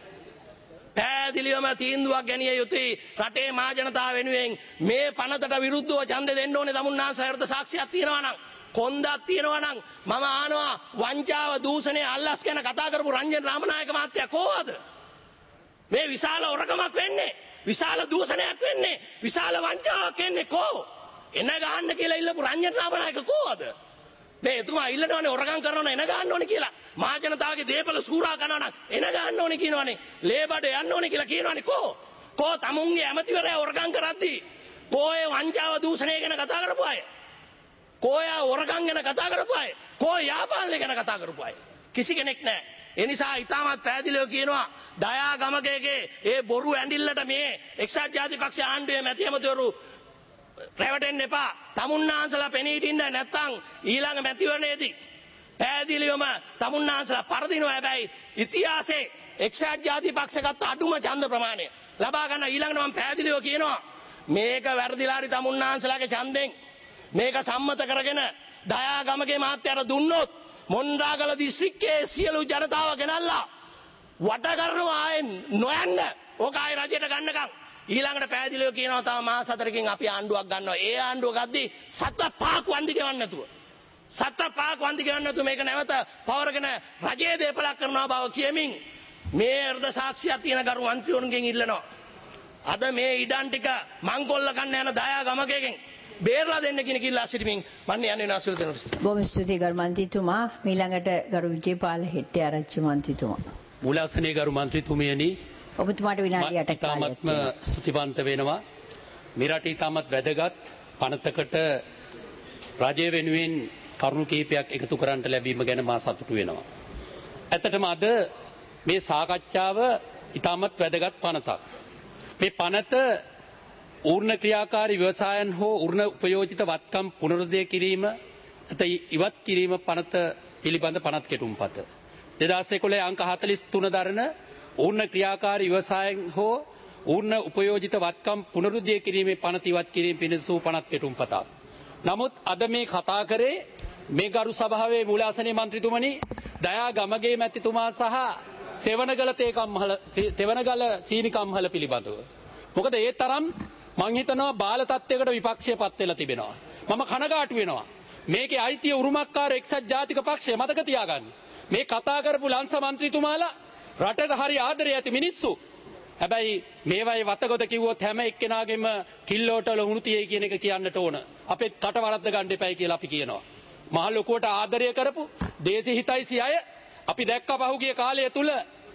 පැහැදිලිවම තීන්දුවක් ගැනිය යුතුයි. රටේ මා ජනතාව වෙනුවෙන් මේ පනතට විරුද්ධව ඡන්දෙ දෙන්න ඕනේ. තමුන්නාන්සලා හෘද සාක්ෂියක් තියෙනවා නම්, කොන්දක් තියෙනවා නම් මම ආනවා වංචාව දූෂණය අල්ලස් ගැන කතා කරපු රංජන් රාමනායක මහත්තයා කොහොමද මේ විශාල ඔරකමක් වෙන්නේ, විශාල දූෂණයක් වෙන්නේ, විශාල වංචාවක් වෙන්නේ? කො එන ගහන්න කියලා ඉල්ලපු රංජන් රාමනායක කොහොමද මේ එතුමා ඉල්ලනවනේ ඔරගම් කරනවා එන ගහන්න ඕනේ කියලා. මහා ජනතාවගේ දේපල සූරා කරනවා නම් එන ගහන්න ඕනේ කියනවනේ. ලේබඩ යන්න ඕනේ කියලා කියනවනේ. කො කො තමුන්ගේ ඇමතිවරයා ඔරගම් කරද්දී කොහේ වංචාව දූෂණය ගැන කතා කරපු අය, කොයා ඔරගම් ගැන කතා කරපු අය, කො යාපාලනය ගැන කතා කරපු අය කිසි කෙනෙක් නැහැ. ඒ නිසා ඉතාමත් පැහැදිලිව කියනවා දයා ගමකේගේ ඒ බොරු ඇඬිල්ලට මේ එක්සත් ජාතිපක්ෂ ආණ්ඩුවේ මැති ඇමතිවරු රැවටෙන්න එපා. තමුන්නාන්සලා පෙනී හිටින්න නැත්තම් ඊළඟ මැතිවරණයේදී පැහැදිලිවම තමුන්නාන්සලා පරදිනවා. හැබැයි ඉතිහාසයේ එක්සත් ජාතිපක්ෂ ගත්ත අඩුම ඡන්ද ප්‍රමාණය ලබා ගන්න. ඊළඟට මම පැහැදිලිව කියනවා මේක වැරදිලාරි තමුන්නාන්සලාගේ ඡන්දෙන් මේක සම්මත කරගෙන දයාගමගේ මහත්තයාට දුන්නොත් මොන්රාගල දිස්ත්‍රික්කයේ සියලු ජනතාව ගෙනල්ලා වට කරනවා ආයෙන් නොයන්න. ඕක ආයෙ රජයට ගන්නකම් ඊළඟට පැහැදිලිව කියනවා තව මාස හතරකින් අපි ආණ්ඩුවක් ගන්නවා. ඒ ආණ්ඩුව ගද්දී සත පහක් වන්දි ගෙවන්න නැතුව සත පහක් වන්දි ගෙවන්න නැතුව මේක නැවත පවරගෙන රජයේ දේපලක් කරනවා බව කියමින් මේ අර්ධ සාක්ෂියක් තියෙන ගරු මන්ත්‍රීවරුන්ගෙන් ඉල්ලනවා අද මේ ඉඩම් ටික මංකොල්ල ගන්න යන දයාගමකගෙන් බේරලා දෙන්න කියන කිල්ලා සිටමින් මන්නේ යන්නේ නැසුල් දෙනවා. බොහොම ස්තුතියි ගරු මන්ත්‍රීතුමා. මීළඟට ගරු විජේපාල හෙට්ටිආරච්චි මන්ත්‍රීතුමා. මූලාසනයේ ගරු මන්ත්‍රීතුමියනි, ඔබතුමාට විනාඩි අටක් කාලයක් තියෙනවා. ස්තුතිවන්ත වෙනවා. මේ රටේ තාමත් වැදගත් පනතකට රජය වෙනුවෙන් කරුණු කීපයක් එකතු කරන්නට ලැබීම ගැන මා සතුටු වෙනවා. ඇත්තටම අද මේ සාකච්ඡාව ඉතාමත් වැදගත් පනතක්. මේ පනත ඌර්ණ ක්‍රියාකාරී ව්‍යවසායන් හෝ ඌර්ණ උපයෝජිත වත්කම් පුනරුද්ධය කිරීම ඇත ඉවත් කිරීම පනත පිළිබඳ පනත් කෙටුම්පත. දෙදාස් එකොළේ අංක හතළිස් තුන දරන ඌර්ණ ක්‍රියාකාරී ව්‍යවසායන් හෝ ඌර්ණ උපයෝජිත වත්කම් පුනරුද්ධය කිරීමේ පනත ඉවත් කිරීම පිණිස වූ පනත් කෙටුම්පතක්. නමුත් අද මේ කතා කරේ මේ ගරු සභාවේ මූලාසනීය මන්ත්‍රීතුමනි දයා ගමගේ මැතිතුමා සහ සෙවණගල තේකම්හල තෙවණගල සීනිකම්හල පිළිබඳව. මොකද ඒ තරම් මං හිතනවා බාල තත්ත්වයකට විපක්ෂයපත් වෙලා තිබෙනවා. මම කනගාටු වෙනවා. මේකේ අයිතිය උරුමකාර එක්සත් ජාතික පක්ෂය මතක තියාගන්න. මේ කතා කරපු ලංස මන්ත්‍රීතුමාලා රටට හරි ආදරය ඇති මිනිස්සු. හැබැයි මේවයි වතගොත කිව්වොත් හැම එක්කෙනාගේම කිල්ලෝට ලුණු තියයි කියන එක කියන්නට ඕන. අපෙත් කට වරද්ද ගන්න එපයි කියලා අපි කියනවා. මහ ලොකුවට ආදරය කරපු දේශී හිතයිසි අය අපි දැක්ක පහුගිය කාලය තුල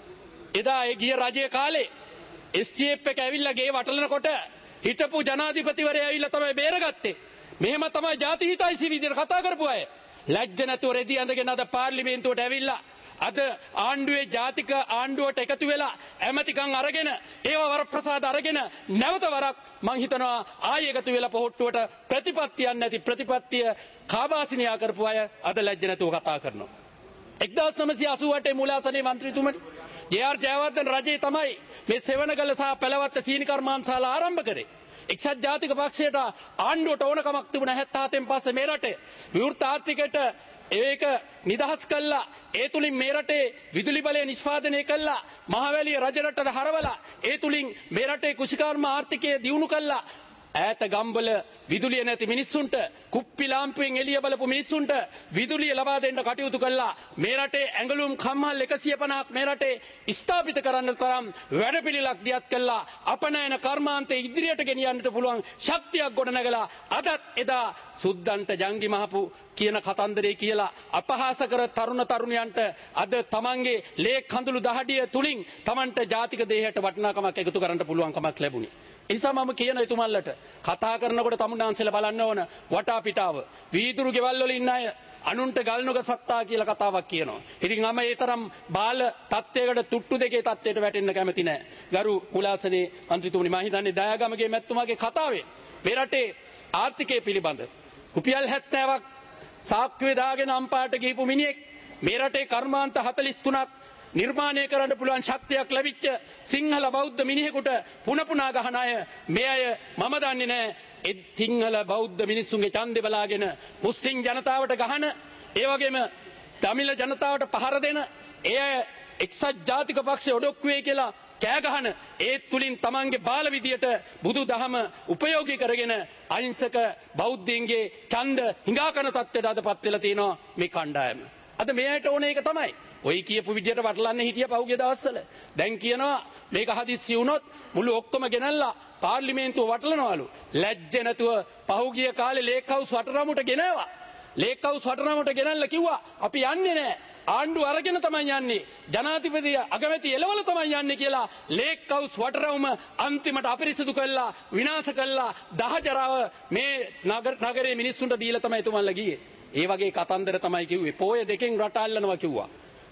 එදා ඒ ගිය රජයේ කාලේ එස් ටී එෆ් එක ඇවිල්ලා ගේ වටලනකොට හිටපු ජනාධිපතිවරයා ඇවිල්ලා තමයි බේරගත්තේ. මෙහෙම තමයි ಜಾති හිතයිසි විදිහට කතා කරපු අය. ලැජ්ජ නැතුව රෙදි ඇඳගෙන අද පාර්ලිමේන්තුවට ඇවිල්ලා අද ආණ්ඩුවේ ජාතික ආණ්ඩුවට එකතු වෙලා ඇමතිකම් අරගෙන ඒව වරප්‍රසාද අරගෙන නැවත වරක් මං හිතනවා ආයෙ එකතු වෙලා පොහොට්ටුවට ප්‍රතිපත්තියක් නැති ප්‍රතිපත්තිය කාබාසිනියා කරපු අය අද ලැජ්ජ නැතුව කතා කරනවා. එක්දාස් නවසිය අසූ අටේ මූලාසනීය මන්ත්‍රීතුමනි ජේ ආර් ජයවර්ධන රජේ තමයි මේ සෙවණගල සහ පෙළවත්ත සීනි කර්මාන්තශාලා ආරම්භ කරේ. එක්සත් ජාතික පක්ෂයට ආණ්ඩුවට ඕනකමක් තිබුණ හැත්තෑ හතෙන් පස්සේ මේ රටේ විවෘත ආර්ථිකයට ඒක නිදහස් කළා. ඒ තුලින් මේ රටේ විදුලි බලය නිෂ්පාදනය කළා. මහවැලිය රජරටට හරවලා ඒ තුලින් මේ රටේ කුෂිකාර්ම ආර්ථිකය දියුණු කළා. ඈත ගම්වල විදුලිය නැති මිනිස්සුන්ට කුප්පි ලාම්පුවෙන් එළිය බලපු මිනිස්සුන්ට විදුලිය ලබා දෙන්න කටයුතු කළා. මේ රටේ ඇඟලුම් කම්හල් එකසිය පනහක් මේ රටේ ස්ථාපිත කරන්න තරම් වැඩපිළිවෙලක් දියත් කළා. අපනයන කර්මාන්තේ ඉදිරියට ගෙනියන්නට පුළුවන් ශක්තියක් ගොඩනගලා අදත් එදා සුද්දන්ට ජංගි මහපු කියන කතන්දරේ කියලා අපහාස කර තරුණ තරුණියන්ට අද තමන්ගේ ලේ කඳුළු දහඩිය තුලින් තමන්ට ජාතික දේහයට වටිනාකමක් එකතු කරන්න පුළුවන්කමක් ලැබුණේ. එනිසා මම කියන එතුමන්ලට කතා කරනකොට තමුන්නාන්සලා බලන්න ඕන වටා පිටාව. වීදුරු ගෙවල් වල ඉන්න අය අනුන්ට ගල් නොග සත්තා කියලා කතාවක් කියනවා. ඉතින් මම ඒ තරම් බාල තත්ත්වයකට තුට්ටු දෙකේ තත්ත්වයට වැටෙන්න කැමති නැහැ. ගරු මූලාසනීය මන්ත්‍රීතුමනි මම හිතන්නේ දයාගමගේ මැතිතුමාගේ කතාවේ මේ රටේ ආර්ථිකය පිළිබඳ රුපියල් හැත්තෑවක් සාක්කුවේ දාගෙන අම්පාට ගිහපු මිනිහෙක් මේ රටේ කර්මාන්ත හතළිස් තුනක් නිර්මාණය කරන්න පුළුවන් ශක්තියක් ලැබිච්ච සිංහල බෞද්ධ මිනිහෙකුට පුන පුනා ගහන අය මේ අය මම දන්නේ නැහැ. ඒ සිංහල බෞද්ධ මිනිස්සුන්ගේ ඡන්දේ බලාගෙන මුස්ලිම් ජනතාවට ගහන ඒ වගේම තමිල ජනතාවට පහර දෙන ඒ අය එක්සත් ජාතික පක්ෂයේ ඔඩොක්කුවේ කියලා කෑ ගහන ඒ තුලින් තමන්ගේ බාල විදියට බුදු දහම උපයෝගී කරගෙන අහිංසක බෞද්ධයින්ගේ ඡන්ද හිඟා කරන තත්ත්වයට අදපත් වෙලා තියෙනවා මේ කණ්ඩායම. අද මෙයට ඕනේ ඒක තමයි. ඔයි කියපු විදියට වටලන්නේ හිටිය පහුගිය දවස්වල. දැන් කියනවා මේක හදිස්සි වුණොත් මුළු ඔක්කොම ගෙනල්ලා පාර්ලිමේන්තුව වටලනවලු. ලැජ්ජ නැතුව පහුගිය කාලේ ලේක් හවුස් වටරමුට ගෙනාවා. ලේක් හවුස් වටරමුට ගෙනල්ලා කිව්වා අපි යන්නේ නැහැ. ආණ්ඩුව අරගෙන තමයි යන්නේ. ජනාධිපති අගමැති එළවල තමයි යන්නේ කියලා ලේක් හවුස් වටරවුම අන්තිමට අපිරිසිදු කළා, විනාශ කළා. දහජරාව මේ නගරේ මිනිස්සුන්ට දීලා තමයි එතුමන්ලා ගියේ. ඒ වගේ කතන්දර තමයි කිව්වේ. පොය දෙකෙන් රට අල්ලනවා කිව්වා.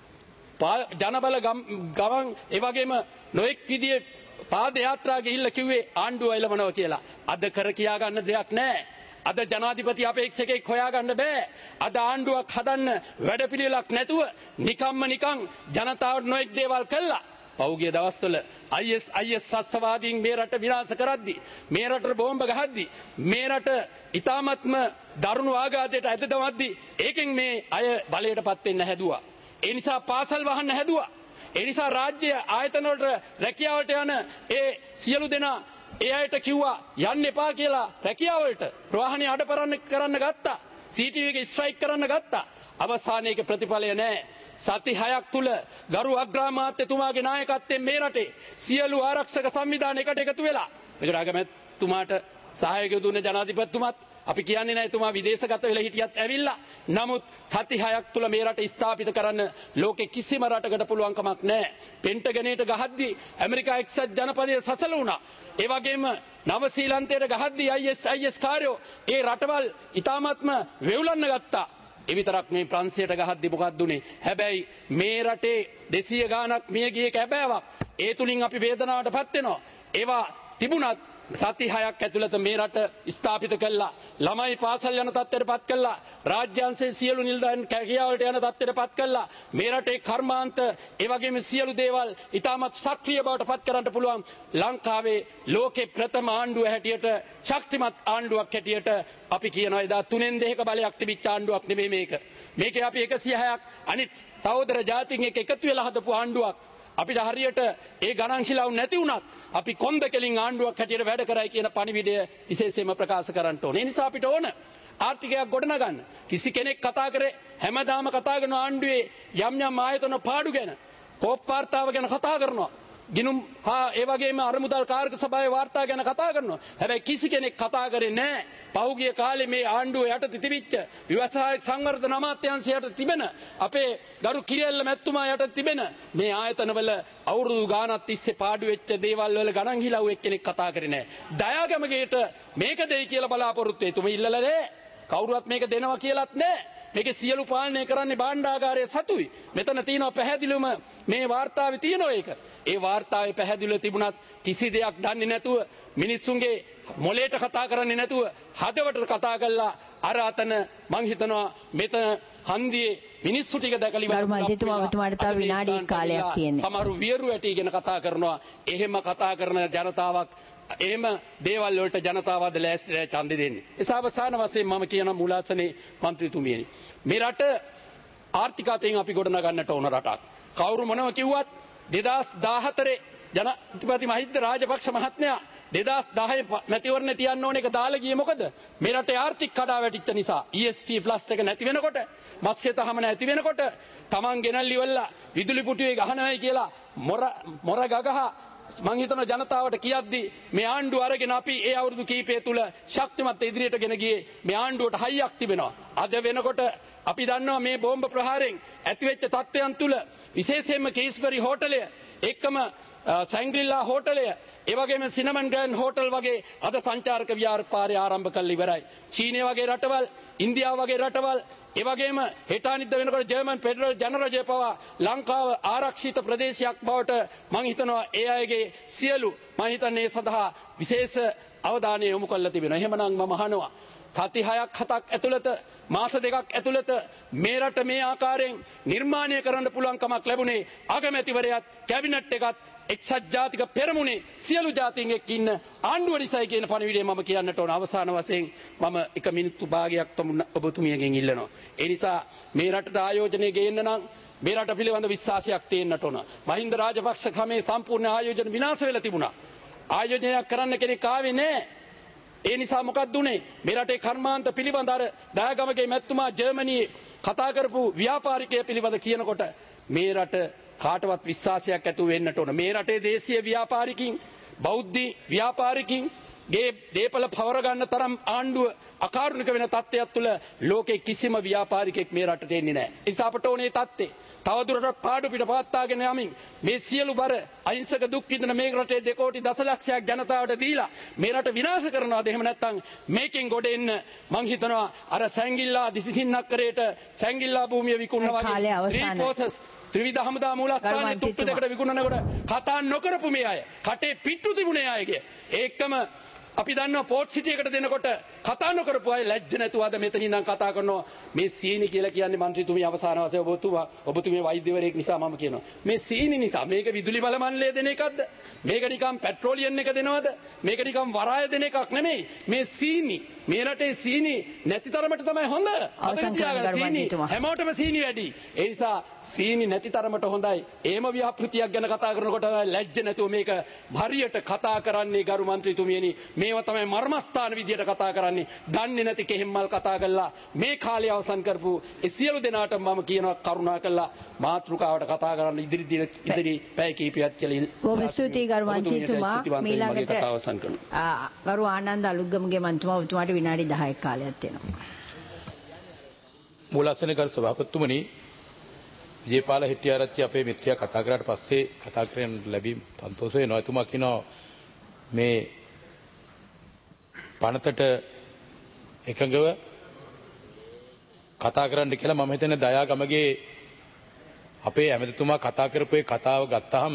ජනබල ගමන් ඒ වගේම නොඑක් විදිහේ පාද යාත්‍රා ගිහිල්ලා කිව්වේ ආණ්ඩුව එළවනවා කියලා. අද කර කියා ගන්න දෙයක් නැහැ. අද ජනාධිපති අපේක්ෂකෙක් හොයාගන්න බෑ. අද ආණ්ඩුවක් හදන්න වැඩපිළිවෙලක් නැතුව නිකම්ම නිකං ජනතාවට නොඑක් දේවල් කළා. පෞගිය දවස්වල අයි එස් අයි එස් ත්‍රස්තවාදීන් මේ රට විනාශ කරද්දී, මේ රටට බෝම්බ ගහද්දී, මේ රට ඊ타මත්ම දරුණු ආඝාතයට ඇද දමද්දී ඒකෙන් මේ අය බලයටපත් වෙන්න හැදුවා. ඒ නිසා පාසල් වහන්න හැදුවා. ඒ නිසා රාජ්‍ය ආයතන වලට රැකියාවට යන ඒ සියලු දෙනා ඒ අයට කිව්වා යන්න එපා කියලා රැකියාවලට ප්‍රවාහනේ අඩපරන්න කරන්න ගත්තා. සී ටී වී එක ස්ට්‍රයික් කරන්න ගත්තා. අවසානයේක ප්‍රතිඵලය නැහැ. සති හයක් තුල ගරු අග්‍රාමාත්‍යතුමාගේ නායකත්වයෙන් මේ රටේ සියලු ආරක්ෂක සංවිධාන එකට එකතු වෙලා මේකට අගමැතිතුමාට සහායක දුන්න ජනාධිපතිතුමාත් අපි කියන්නේ නැහැ එතුමා විදේශගත වෙලා හිටියත් ඇවිල්ලා. නමුත් සති හයක් තුල මේ රට ස්ථාපිත කරන්න ලෝකේ කිසිම රටකට පුළුවන් කමක් නැහැ. පෙන්ටගනේට ගහද්දී ඇමරිකා එක්සත් ජනපදයේ සසල වුණා. ඒ වගේම නවසීලන්තයට ගහද්දී අයි එස් අයි එස් කාර්යෝ ඒ රටවල් ඊ타මත්ම වෙවුලන්න ගත්තා. ඒ විතරක් මේ ප්‍රංශයට ගහද්දී මොකක්ද උනේ? හැබැයි මේ රටේ දෙසිය ගාණක් මිය ගියේ කැබෑවක්. ඒ තුලින් අපි වේදනාවටපත් වෙනවා. ඒවා තිබුණත් සති හයක් ඇතුළත මේ රට ස්ථාපිත කළා. ළමයි පාසල් යන තත්ත්වයට පත් කළා. රාජ්‍යාංශයේ සියලු නිලධාරීන් කැකියාවලට යන තත්ත්වයට පත් කළා. මේ රටේ කර්මාන්ත ඒ වගේම සියලු දේවල් ඉතාමත් සක්‍රීය බවට පත් කරන්න පුළුවන් ලංකාවේ ලෝකේ ප්‍රථම ආණ්ඩුව හැටියට ශක්තිමත් ආණ්ඩුවක් හැටියට අපි කියනවා එදා තුනෙන් දෙකක බලයක් තිබිච්ච ආණ්ඩුවක් නෙමෙයි මේක. මේකේ අපි එකසිය හයක් අනිත් සහෝදර ජාතීන් එක්ක එකතු වෙලා හදපු ආණ්ඩුවක්. අපිට හරියට ඒ ගණන් හිලව් නැති වුණත් අපි කොන්ද කෙලින් ආණ්ඩුවක් හැටියට වැඩ කරයි කියන පණිවිඩය විශේෂයෙන්ම ප්‍රකාශ කරන්න ඕනේ. ඒ නිසා අපිට ඕන ආර්ථිකයක් ගොඩනගන්න. කිසි කෙනෙක් කතා කරේ හැමදාම කතා කරන ආණ්ඩුවේ යම් යම් ආයතන පාඩු ගැන, කෝප් වාර්තාව ගැන කතා කරනවා. ගිනුම් හා ඒ වගේම අරමුදල් කාර්ක සභාවේ වාර්තා ගැන කතා කරනවා. හැබැයි කිසි කෙනෙක් කතා කරේ නැහැ. පහුගිය කාලේ මේ ආණ්ඩුව යටතේ තිබිච්ච ව්‍යවසාය සංවර්ධන අමාත්‍යාංශය යටතේ තිබෙන අපේ ගරු කිරියල්ල මැතිතුමා යටතේ තිබෙන මේ ආයතනවල අවුරුදු ගානක් තිස්සේ පාඩු වෙච්ච දේවල් වල ගණන් හිලව් එක්කෙනෙක් කතා කරේ නැහැ. දයාගමගේට මේක දෙයි කියලා බලාපොරොත්තු වෙයි. තුම ඉල්ලලා නැහැ. කවුරුවත් මේක දෙනවා කියලාත් නැහැ. මේක සියලු පාලනය කරන්නේ භාණ්ඩාගාරයේ සතුයි. මෙතන තියෙනවා පැහැදිලිවම මේ වාර්තාවේ තියෙනවා ඒක. ඒ වාර්තාවේ පැහැදිලිව තිබුණත් කිසි දෙයක් දන්නේ නැතුව මිනිස්සුන්ගේ මොලේට කතා කරන්නේ නැතුව හදවතට කතා කළා. අර අතන මං හිතනවා මෙතන හන්දියේ මිනිස්සු ටික දැකලි වතුමාට තව විනාඩි කාලයක් තියෙනවා. සමහරු වියරු ඇටිගෙන කතා කරනවා. එහෙම කතා කරන ජනතාවක් එහෙම දේවල් වලට ජනතාව අද ලෑස්තිලා ඡන්දෙ දෙන්නේ. ඒ අවසාන වශයෙන් මම කියන මූලාසනේ മന്ത്രിතුමියනි. මේ රට ආර්ථික අතින් අපි ගොඩ නගන්නට ඕන රටක්. කවුරු මොනව කිව්වත් දෙදාස් දාහතරේ ජනාධිපති මහින්ද රාජපක්ෂ මහත්මයා දෙදාස් දහය මැතිවරණේ තියන්න ඕන එක දාලා ගියේ මොකද? මේ රටේ ආර්ථික කඩා වැටිච්ච නිසා. E S P plus එක නැති වෙනකොට, මත්ස්‍ය තහම නැති වෙනකොට, Taman ගෙනල්ලි වල්ලා විදුලි පුටුවේ ගහනවායි කියලා මොර මොර ගගහ මං හිතන ජනතාවට කියද්දි මේ ආණ්ඩුව අරගෙන අපි ඒ අවුරුදු කීපය තුල ශක්තිමත් ඉදිරියට ගෙන ගියේ මේ ආණ්ඩුවට හයියක් තිබෙනවා. අද වෙනකොට අපි දන්නවා මේ බෝම්බ ප්‍රහාරයෙන් ඇතිවෙච්ච තත්ත්වයන් තුල විශේෂයෙන්ම කේස්බරි හෝටලය එක්කම සැංග්‍රිලා හෝටලය ඒ වගේම සිනමන් ග්‍රෑන්ඩ් හෝටල් වගේ අද සංචාරක ව්‍යාපාරය ආරම්භ කළ ඉවරයි. චීනය වගේ රටවල්, ඉන්දියාව වගේ රටවල්, ඒ වගේම හෙටානිද්ද වෙනකොට ජර්මන් ෆෙඩරල් ජනරජය පවා ලංකාව ආරක්ෂිත ප්‍රදේශයක් බවට මං හිතනවා ඒ අයගේ සියලු මං හිතන්නේ සඳහා විශේෂ අවධානය යොමු කරලා තිබෙනවා. එහෙමනම් මම අහනවා සති හයක් හතක් ඇතුළත මාස දෙකක් ඇතුළත මේ රට මේ ආකාරයෙන් නිර්මාණය කරන්න පුළුවන් කමක් ලැබුණේ අගමැතිවරයාත් කැබිනට් එකත් එක්සත් ජාතික පෙරමුණේ සියලු ජාතීන් එක්ක ඉන්න ආණ්ඩුව නිසායි කියන පණිවිඩය මම කියන්නට ඕන. අවසාන වශයෙන් මම එක මිනිත්තු භාගයක් ඔබතුමියගෙන් ඉල්ලනවා. ඒ නිසා මේ රටට ආයෝජනය ගේන්න නම් මේ රට පිළිබඳ විශ්වාසයක් තියෙන්නට ඕන. මහින්ද රාජපක්ෂ කමේ සම්පූර්ණ ආයෝජන විනාශ වෙලා තිබුණා. ආයෝජනයක් කරන්න කෙනෙක් ආවේ නැහැ. ඒ නිසා මොකක්ද උනේ? මේ රටේ කර්මාන්ත පිළිබඳ අර දයාගමගේ මැතිතුමා ජර්මනියේ කතා කරපු ව්‍යාපාරිකය පිළිබඳ කියනකොට මේ රට කාටවත් විශ්වාසයක් ඇති වෙන්නට ඕන. මේ රටේ දේශීය ව්‍යාපාරිකින්, බෞද්ධ ව්‍යාපාරිකින් ගේ දේපල පවර ගන්න තරම් ආණ්ඩුව අකාරුණික වෙන තත්ත්වයක් තුළ ලෝකේ කිසිම ව්‍යාපාරිකෙක් මේ රටට එන්නේ නැහැ. ඒ නිසා අපට ඕනේ තත්ත්වේ තවදුරටත් පාඩු පිට පවත්වාගෙන යමින් මේ සියලු බර අහිංසක දුක් විඳින මේ රටේ දෙකෝටි දසලක්ෂයක් ජනතාවට දීලා මේ රට විනාශ කරනවාද? එහෙම නැත්නම් මේකෙන් ගොඩ එන්න මං හිතනවා අර සැංගිල්ලා දිසිසින්නක්කරේට සැංගිල්ලා භූමිය විකුණනවා වගේ ත්‍රිපෝසස් ත්‍රිවිධ හමුදා මූලස්ථානයේ තුට්ටු දෙකට විකුණනකොට කතා නොකරපු මේ අය කටේ පිට්ටු තිබුණේ අයගේ ඒකම අපි දන්නවා පෝට් සිටි එකට දෙනකොට කතා නොකරපු අය ලැජ්ජ නැතුව අද මෙතන ඉඳන් කතා කරනවා. මේ සීනි කියලා කියන්නේ മന്ത്രിතුමිය අවසාන වශයෙන් ඔබතුමා ඔබතුමිය වෛද්‍යවරයෙක් නිසා මම කියනවා මේ සීනි නිසා මේක විදුලි බල මණ්ඩලය දෙන එකක්ද? මේක නිකන් පෙට්‍රෝලියම් එක දෙනවද? මේක නිකන් වරාය දෙන එකක් නෙමෙයි. මේ සීනි මේ රටේ සීනි නැති තරමට තමයි හොඳ. හැමෝටම සීනි වැඩි. ඒ නිසා සීනි නැති තරමට හොඳයි. ඒම ව්‍යාපෘතියක් ගැන කතා කරනකොට ලැජ්ජ නැතුව මේක හරියට කතා කරන්නේ ගරු മന്ത്രിතුමියනි. මේවා තමයි මර්මස්ථාන විදියට කතා කරන්නේ. දන්නේ නැති කෙහෙම්මල් කතා කළා මේ කාලය අවසන් කරපු ඒ සියලු දෙනාට මම කියනවා කරුණා කළා මාතෘකාවට කතා කරන්න ඉදිරි දින ඉදිරි පැය කිහිපයක් කියලා. බොහොම ස්තුතියි ගරු මන්ත්‍රීතුමා. මීළඟට කතාව අවසන් කරනවා. ගරු ආනන්ද අලුත්ගමගේ මන්ත්‍රීතුමා ඔබතුමාට විනාඩි දහයක් කාලයක් තියෙනවා. මූලාසන කර සභාපතිතුමනි විජේපාල හෙට්ටිආරච්චි අපේ මිත්‍යා කතා කරාට පස්සේ කතා කරන්න ලැබීම සන්තෝෂ වෙනවා. එතුමා කියනවා මේ පනතට එකඟව කතා කරන්න කියලා. මම හිතන්නේ දයාගමගේ අපේ ඇමතිතුමා කතා කරපු ඒ කතාව ගත්තාම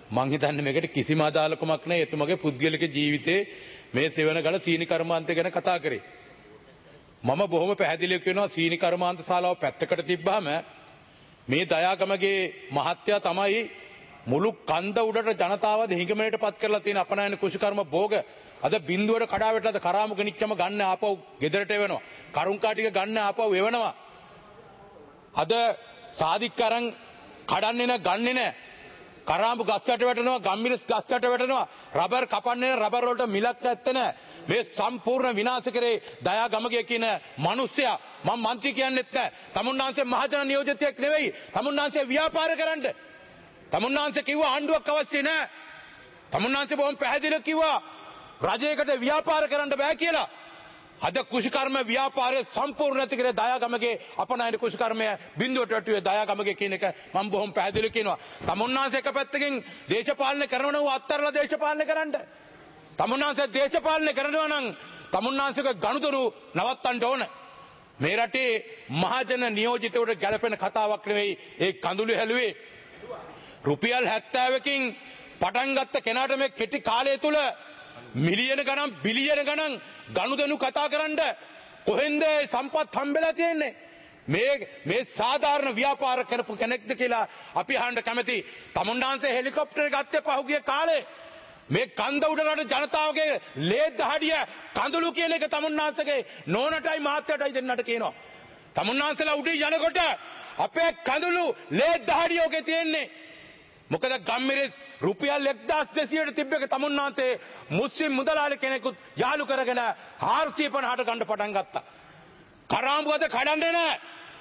මං හිතන්නේ මේකට කිසිම අදාළකමක් නැහැ. එතුමගේ පුද්ගලික ජීවිතේ මේ සෙවන ගල සීනි කර්මාන්තය ගැන කතා කරේ. මම බොහොම පැහැදිලිව කියනවා සීනි කර්මාන්ත ශාලාව පැත්තකට තිබ්බාම මේ දයාගමගේ මහත්තයා තමයි මුළු කන්ද උඩට ජනතාව දෙහිඟමනයට පත් කරලා තියෙන අපනයන කුෂිකර්ම භෝග අද බිඳුවට කඩා වැටලා කරාමු කෙනිච්චම ගන්න ආපහු ගෙදරට එවනවා. කරුංකා ටික ගන්න ආපහු එවනවා. අද සාදික් අරන් කඩන්නේ නැ ගන්නේ නැ. කරාඹු ගස් යට වැටෙනවා, ගම්මිරිස් ගස් යට වැටෙනවා, රබර් කපන්නේ නැ, රබර් වලට මිලක් නැත්තේ නැ. මේ සම්පූර්ණ විනාශ කරේ දයාගමගේ කියන මිනිස්සයා. මම මන්ත්‍රී කියන්නෙත් නැ. තමුන්නාන්සේ මහජන නියෝජිතයෙක් නෙවෙයි. තමුන්නාන්සේ ව්‍යාපාර කරන්න. තමුන්නාන්සේ කිව්වා ආණ්ඩුවක් අවශ්‍ය නැහැ. තමුන්නාන්සේ බොහොම පැහැදිලිව කිව්වා රජයකට ව්‍යාපාර කරන්න බෑ කියලා. අද කුෂිකර්ම ව්‍යාපාරයේ සම්පූර්ණ නැති කරේ දයාගමගේ අපනයන කුෂිකර්මය බිඳුවට වැටුවේ දයාගමගේ කියන එක මම බොහොම පැහැදිලිව කියනවා. තමුන්නාන්සේ එක පැත්තකින් දේශපාලනය කරනවා අත්තරලා දේශපාලනය කරන්න. තමුන්නාන්සේ දේශපාලනය කරනවා නම් තමුන්නාන්සේගේ ගනුදෙනු නවත්තන්න ඕන. මේ රටේ මහජන නියෝජිතවට ගැලපෙන කතාවක් නෙවෙයි ඒ කඳුළු හැලුවේ. රුපියල් හැත්තෑවකින් පටන් ගත්ත කෙනාට මේ කෙටි කාලය තුල මිලියන ගණන් බිලියන ගණන් ගනුදෙනු කතා කරන්න කොහෙන්ද සම්පත් හම්බෙලා තියෙන්නේ? මේ මේ සාධාරණ ව්‍යාපාර කරපු කෙනෙක්ද කියලා අපි අහන්න කැමති. තමුන්නාන්සේ හෙලිකොප්ටර් ගත්තේ පහුගිය කාලේ මේ කන්ද උඩරට ජනතාවගේ ලේ දහඩිය කඳුළු කියන එක තමුන්නාන්සේගේ නෝනටයි මහත්තයටයි දෙන්නට කියනවා. තමුන්නාන්සේලා උඩින් යනකොට අපේ කඳුළු ලේ දහඩිය ඔගේ තියෙන්නේ. මොකද ගම්මිරිස් රුපියල් එක්දාස් දෙසීයට තිබ්බ එක තමුන්නාන්සේ මුස්ලිම් මුදලාලි කෙනෙකුත් යාළු කරගෙන හාරසිය පනහට ගන්න පටන් ගත්තා. කරාඹු අද කඩන්නේ නැහැ.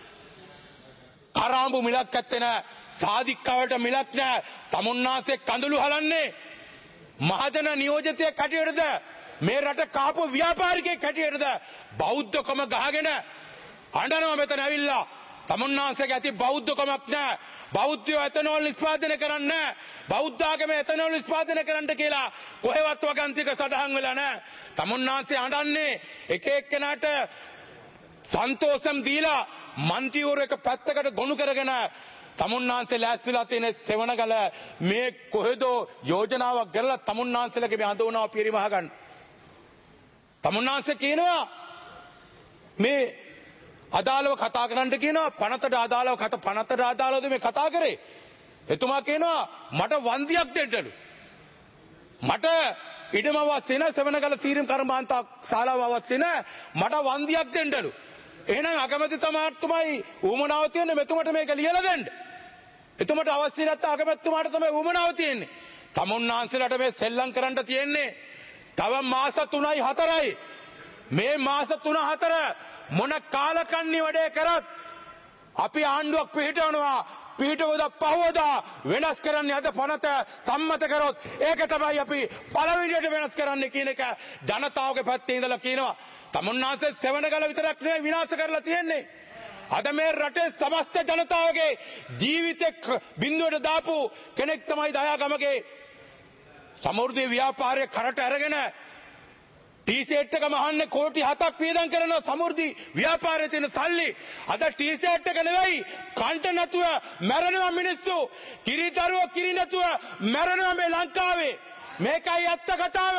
කරාඹු මිලක් ඇත්තේ නැහැ. සාදික්කවට මිලක් නැහැ. තමුන්නාන්සේ කඳුළු හලන්නේ මහජන නියෝජිතයෙක් කැටියටද මේ රට කාපු ව්‍යාපාරිකයෙක් කැටියටද බෞද්ධකම ගහගෙන අඬනවා මෙතන ඇවිල්ලා. තමුන්නාන්සේගේ ඇති බෞද්ධකමක් නැහැ. බෞද්ධයෝ එතනෝල් නිෂ්පාදනය කරන්නේ නැහැ. බෞද්ධ ආගම එතනෝල් නිෂ්පාදනය කරන්න කියලා කොහෙවත් වගන්තික සටහන් වෙලා නැහැ. තමුන්නාන්සේ අඬන්නේ එක එක්කෙනාට සන්තෝෂම් දීලා මන්ත්‍රීවරු එක පැත්තකට ගොනු කරගෙන තමුන්නාන්සේ ලෑස්තිලා තියෙන සෙවණගල මේ කොහෙදෝ යෝජනාවක් කරලා තමුන්නාන්සේලගේ මේ අඳුනාව පිරිමහ ගන්න. තමුන්නාන්සේ කියනවා මේ අදාළව කතා කරන්න කියනවා පනතට අදාළව කත පනතට අදාළවද මේ කතා කරේ. එතුමා කියනවා මට වන්දියක් දෙන්නලු. මට ඉඩම අවශ්‍ය නැහැ සෙවණගල සීරිම් කර්මාන්ත ශාලාව අවශ්‍ය නැහැ මට වන්දියක් දෙන්නලු. එහෙනම් අගමැති තමාත්තුමයි උමනාව තියෙන්නේ මෙතුමට මේක ලියලා දෙන්න. එතුමට අවශ්‍ය නැත්නම් අගමැතිතුමාට තමයි උමනාව තියෙන්නේ. තමුන්නාන්සේලාට මේ සෙල්ලම් කරන්න තියෙන්නේ තව මාස තුනයි හතරයි. මේ මාස තුන හතර මොන කාලකන්ණි වැඩේ කරත් අපි ආණ්ඩුවක් පිහිටවනවා. පිහිටවද පහවදා වෙනස් කරන්න අද පනත සම්මත කරොත් ඒක තමයි අපි පළවෙනියට වෙනස් කරන්න කියන එක ජනතාවගේ පැත්තේ ඉඳලා කියනවා. තමුන්නාන්සේ සෙවණගල විතරක් නෙවෙයි විනාශ කරලා තියෙන්නේ. අද මේ රටේ සමස්ත ජනතාවගේ ජීවිතේ බිඳුවට දාපු කෙනෙක් තමයි දයාගමගේ සමෘද්ධි ව්‍යාපාරය කරට අරගෙන ටී-සෙට් එක මහන්නේ කෝටි හතක් වියදම් කරන සමෘද්ධි ව්‍යාපාරයේ තියෙන සල්ලි අද ටී-සෙට් එක නෙවෙයි කන්ට නැතුව මැරෙනවා මිනිස්සු. කිරිදරුව කිරි නැතුව මැරෙනවා මේ ලංකාවේ. මේකයි ඇත්ත කතාව.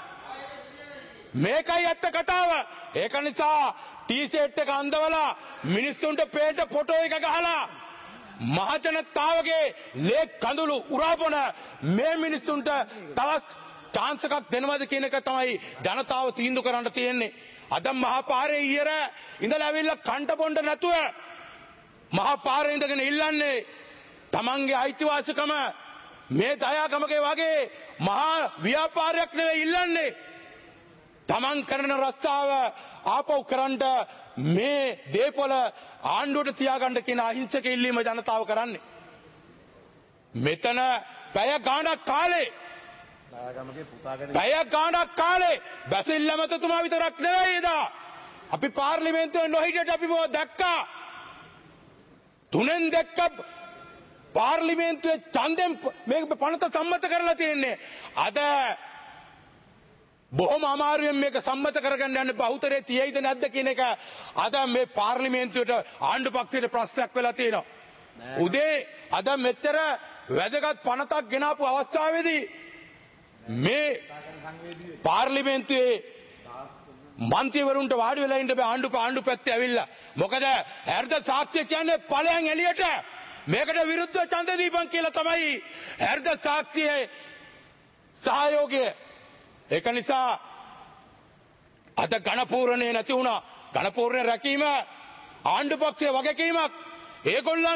මේකයි ඇත්ත කතාව. ඒක නිසා ටී-සෙට් එක අඳවලා මිනිස්සුන්ට පේට ෆොටෝ එක ගහලා මහජනතාවගේ ලේ කඳුළු උරාපොන මේ මිනිස්සුන්ට තවත් chance එකක් දෙනවද කියන එක තමයි ජනතාව තීන්දුව කරන්න තියෙන්නේ. අද මහා පාරේ ඊයර ඉඳලා ඇවිල්ලා කන්ට බොණ්ඩ නැතුව මහා පාරේ ඉඳගෙන ඉල්ලන්නේ තමන්ගේ අයිතිවාසිකම මේ දයාගමගේ වගේ මහා ව්‍යාපාරයක් නෙවෙයි ඉල්ලන්නේ. තමන් කරන රස්සාව ආපහු කරන්න මේ දේපොළ ආණ්ඩුවට තියාගන්න කියන අහිංසක ඉල්ලීම ජනතාව කරන්නේ. මෙතන පැය ගාණක් කාලේ පැය ගාණක් කාලේ බැසිල් ඇමතිතුමා විතරක් නෙවෙයි එදා අපි පාර්ලිමේන්තුවේ නොහිටියට අපි මොකද දැක්කා. තුනෙන් දැක්ක පාර්ලිමේන්තුවේ ඡන්දෙන් මේක පනත සම්මත කරලා තියෙන්නේ. අද බොහොම අමාරුවෙන් මේක සම්මත කරගන්න යන බහුතරේ තියෙයිද නැද්ද කියන එක අද මේ පාර්ලිමේන්තුවට ආණ්ඩු පක්ෂයට ප්‍රශ්නයක් වෙලා තියෙනවා. උදේ අද මෙතර වැදගත් පනතක් ගෙනාපු අවස්ථාවේදී මේ පාර්ලිමේන්තුවේ මන්ත්‍රීවරුන්ට වාඩි වෙලා ඉන්න බෑ ආණ්ඩු ආණ්ඩු පැත්තේ ඇවිල්ලා. මොකද හෘද සාක්ෂිය කියන්නේ ඵලයන් එළියට මේකට විරුද්ධ ඡන්ද දීපන් කියලා තමයි හෘද සාක්ෂියේ සහයෝගය. ඒක නිසා අද ගණපූර්ණේ නැති වුණා. ගණපූර්ණේ රැකීම ආණ්ඩු පක්ෂයේ වගකීමක්. ඒගොල්ලන්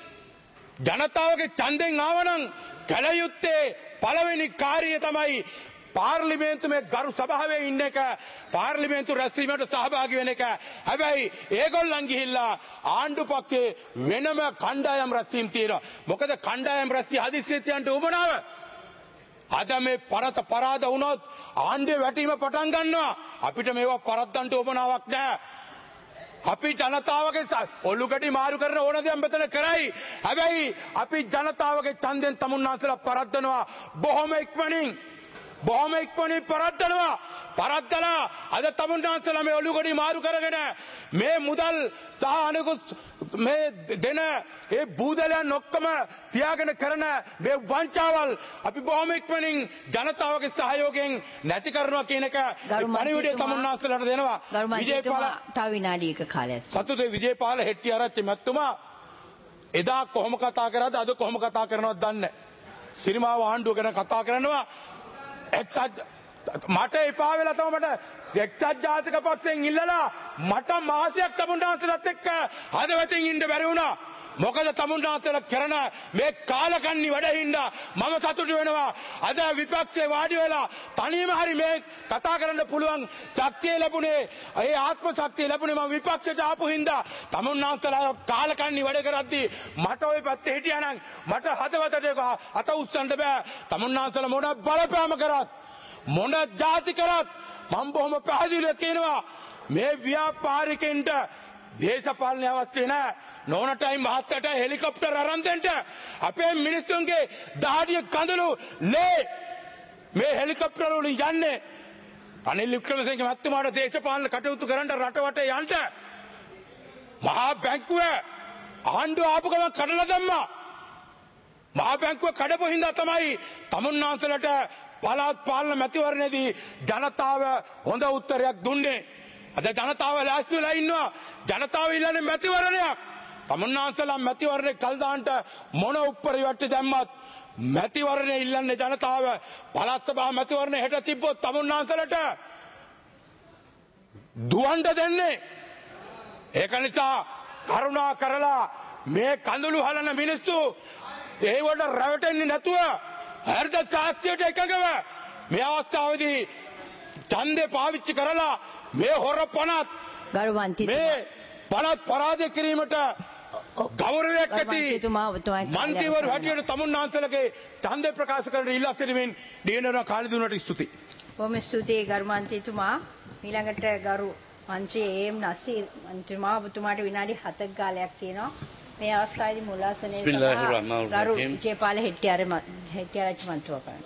ජනතාවගේ ඡන්දෙන් ආවනම් කල යුත්තේ පළවෙනි කාර්යය තමයි පාර්ලිමේන්තුවේ ගරු සභාවේ ඉන්න එක, පාර්ලිමේන්තු රැස්වීමට සහභාගී වෙන එක. හැබැයි ඒගොල්ලන් ගිහිල්ලා ආණ්ඩු පක්ෂයේ වෙනම කණ්ඩායම් රැස්වීම් තියෙනවා. මොකද කණ්ඩායම් රැස්වී හදිස්සියට යන්න උවමනාව. අද මේ පරත පරාද වුණොත් ආණ්ඩුවේ වැටීම පටන් ගන්නවා. අපිට මේවා පරද්දන්න උවමනාවක් නැහැ. අපි ජනතාවගේ ඔලුගඩි මාරු කරන ඕන දෙයක් මෙතන කරයි. හැබැයි අපි ජනතාවගේ ඡන්දෙන් තමුන්නාන්සලා පරද්දනවා බොහොම ඉක්මනින්. බොහොම ඉක්මනින් පරද්දනවා. පරද්දලා අද තමුන්නාන්සලා මේ ඔලුගඩි මාරු කරගෙන මේ මුදල් සහ අනිකුත් මේ දෙන ඒ බූදලයන් ඔක්කොම තියාගෙන කරන මේ වංචාවල් අපි බොහොම ඉක්මනින් ජනතාවගේ සහයෝගයෙන් නැති කරනවා කියන එක පණිවිඩය තමුන්නාන්සලාට දෙනවා. විජේපාල තව විනාඩියක කාලයක්. සතුටේ විජේපාල හෙට්ටිආරච්චි මැතිතුමා එදා කොහොම කතා කරාද අද කොහොම කතා කරනවද දන්නේ නැහැ. සිරිමාව ආණ්ඩුව ගැන කතා කරනවා. එක්සත් මට එපා වෙලා තමයි මට එක්සත් ජාතික පක්ෂයෙන් ඉල්ලලා මට මාසයක් තමුන්නාන්සලත් එක්ක හදවතින් ඉන්න බැරි වුණා. මොකද තමුන්නාන්සලා කරන මේ කාලකන්ණි වැඩ හින්දා මම සතුටු වෙනවා. අද විපක්ෂේ වාඩි වෙලා තනියම හරි මේ කතා කරන්න පුළුවන් ශක්තිය ලැබුණේ, ඒ ආත්ම ශක්තිය ලැබුණේ මම විපක්ෂයට ආපු හින්දා. තමුන්නාන්සලා කාලකන්ණි වැඩ කරද්දී මට ওই පැත්තේ හිටියානම් මට හදවතට අත උස්සන්න බෑ. තමුන්නාන්සලා මොන බලපෑම කරත් මොන ಜಾති කරත් මම බොහොම පැහැදිලිව කියනවා මේ ව්‍යාපාරිකෙන්ට දේශපාලනය අවශ්‍ය නැහැ. නෝනටයි මහත්තයටයි හෙලිකොප්ටර් අරන් දෙන්න. අපේ මිනිස්සුන්ගේ දාඩිය කඳුළු ලේ මේ හෙලිකොප්ටර් වලින් යන්නේ. අනිල් වික්‍රමසිංහ මහත්මයාට දේශපාලන කටයුතු කරන්න රට වටේ යන්න මහා බැංකුවේ ආණ්ඩුව ආපු ගමන් කඩලා දැම්මා. මහා බැංකුව කඩපු හින්දා තමයි තමුන්නාන්සලට පළාත් පාලන මැතිවරණයේදී ජනතාව හොඳ උත්තරයක් දුන්නේ. අද ජනතාව ලෑස්ති වෙලා ඉන්නවා. ජනතාව ඉල්ලන්නේ මැතිවරණයක්. තමුන්නාන්සලා මැතිවරණේ කල් දාන්නට මොන උප්පරිවට්ටි දැම්මත් මැතිවරණේ ඉල්ලන්නේ ජනතාව. පළාත් සභා මැතිවරණේ හෙට තිබ්බොත් තමුන්නාන්සලට දුවන්න දෙන්නේ. ඒක නිසා කරුණා කරලා මේ කඳුළු හලන මිනිස්සු ඒවට රැවටෙන්නේ නැතුව හෘද සාක්ෂියට එකඟව මේ අවස්ථාවේදී ඡන්දේ පාවිච්චි කරලා මේ හොර පනත් මේ පනත් පරාජය කිරීමට ගෞරවයක් ඇති මන්ත්‍රීවරු හැටියට තමුන්නාන්සලගේ ඡන්දේ ප්‍රකාශ කරන ඉල්ලා සිටීමෙන් දිනන කාලි දුන්නට ස්තුතියි. බොහොම ස්තුතියි ගරු මන්ත්‍රීතුමා. ඊළඟට ගරු මන්ත්‍රී ඒ.එම්. නසීර් මන්ත්‍රීතුමා ඔබතුමාට විනාඩි හතක කාලයක් තියෙනවා. මේ අවස්ථාවේදී මුලාසනේ සහ ගරු විජේපාල හෙට්ටිආරච්චි මන්ත්‍රීතුමා කරනවා.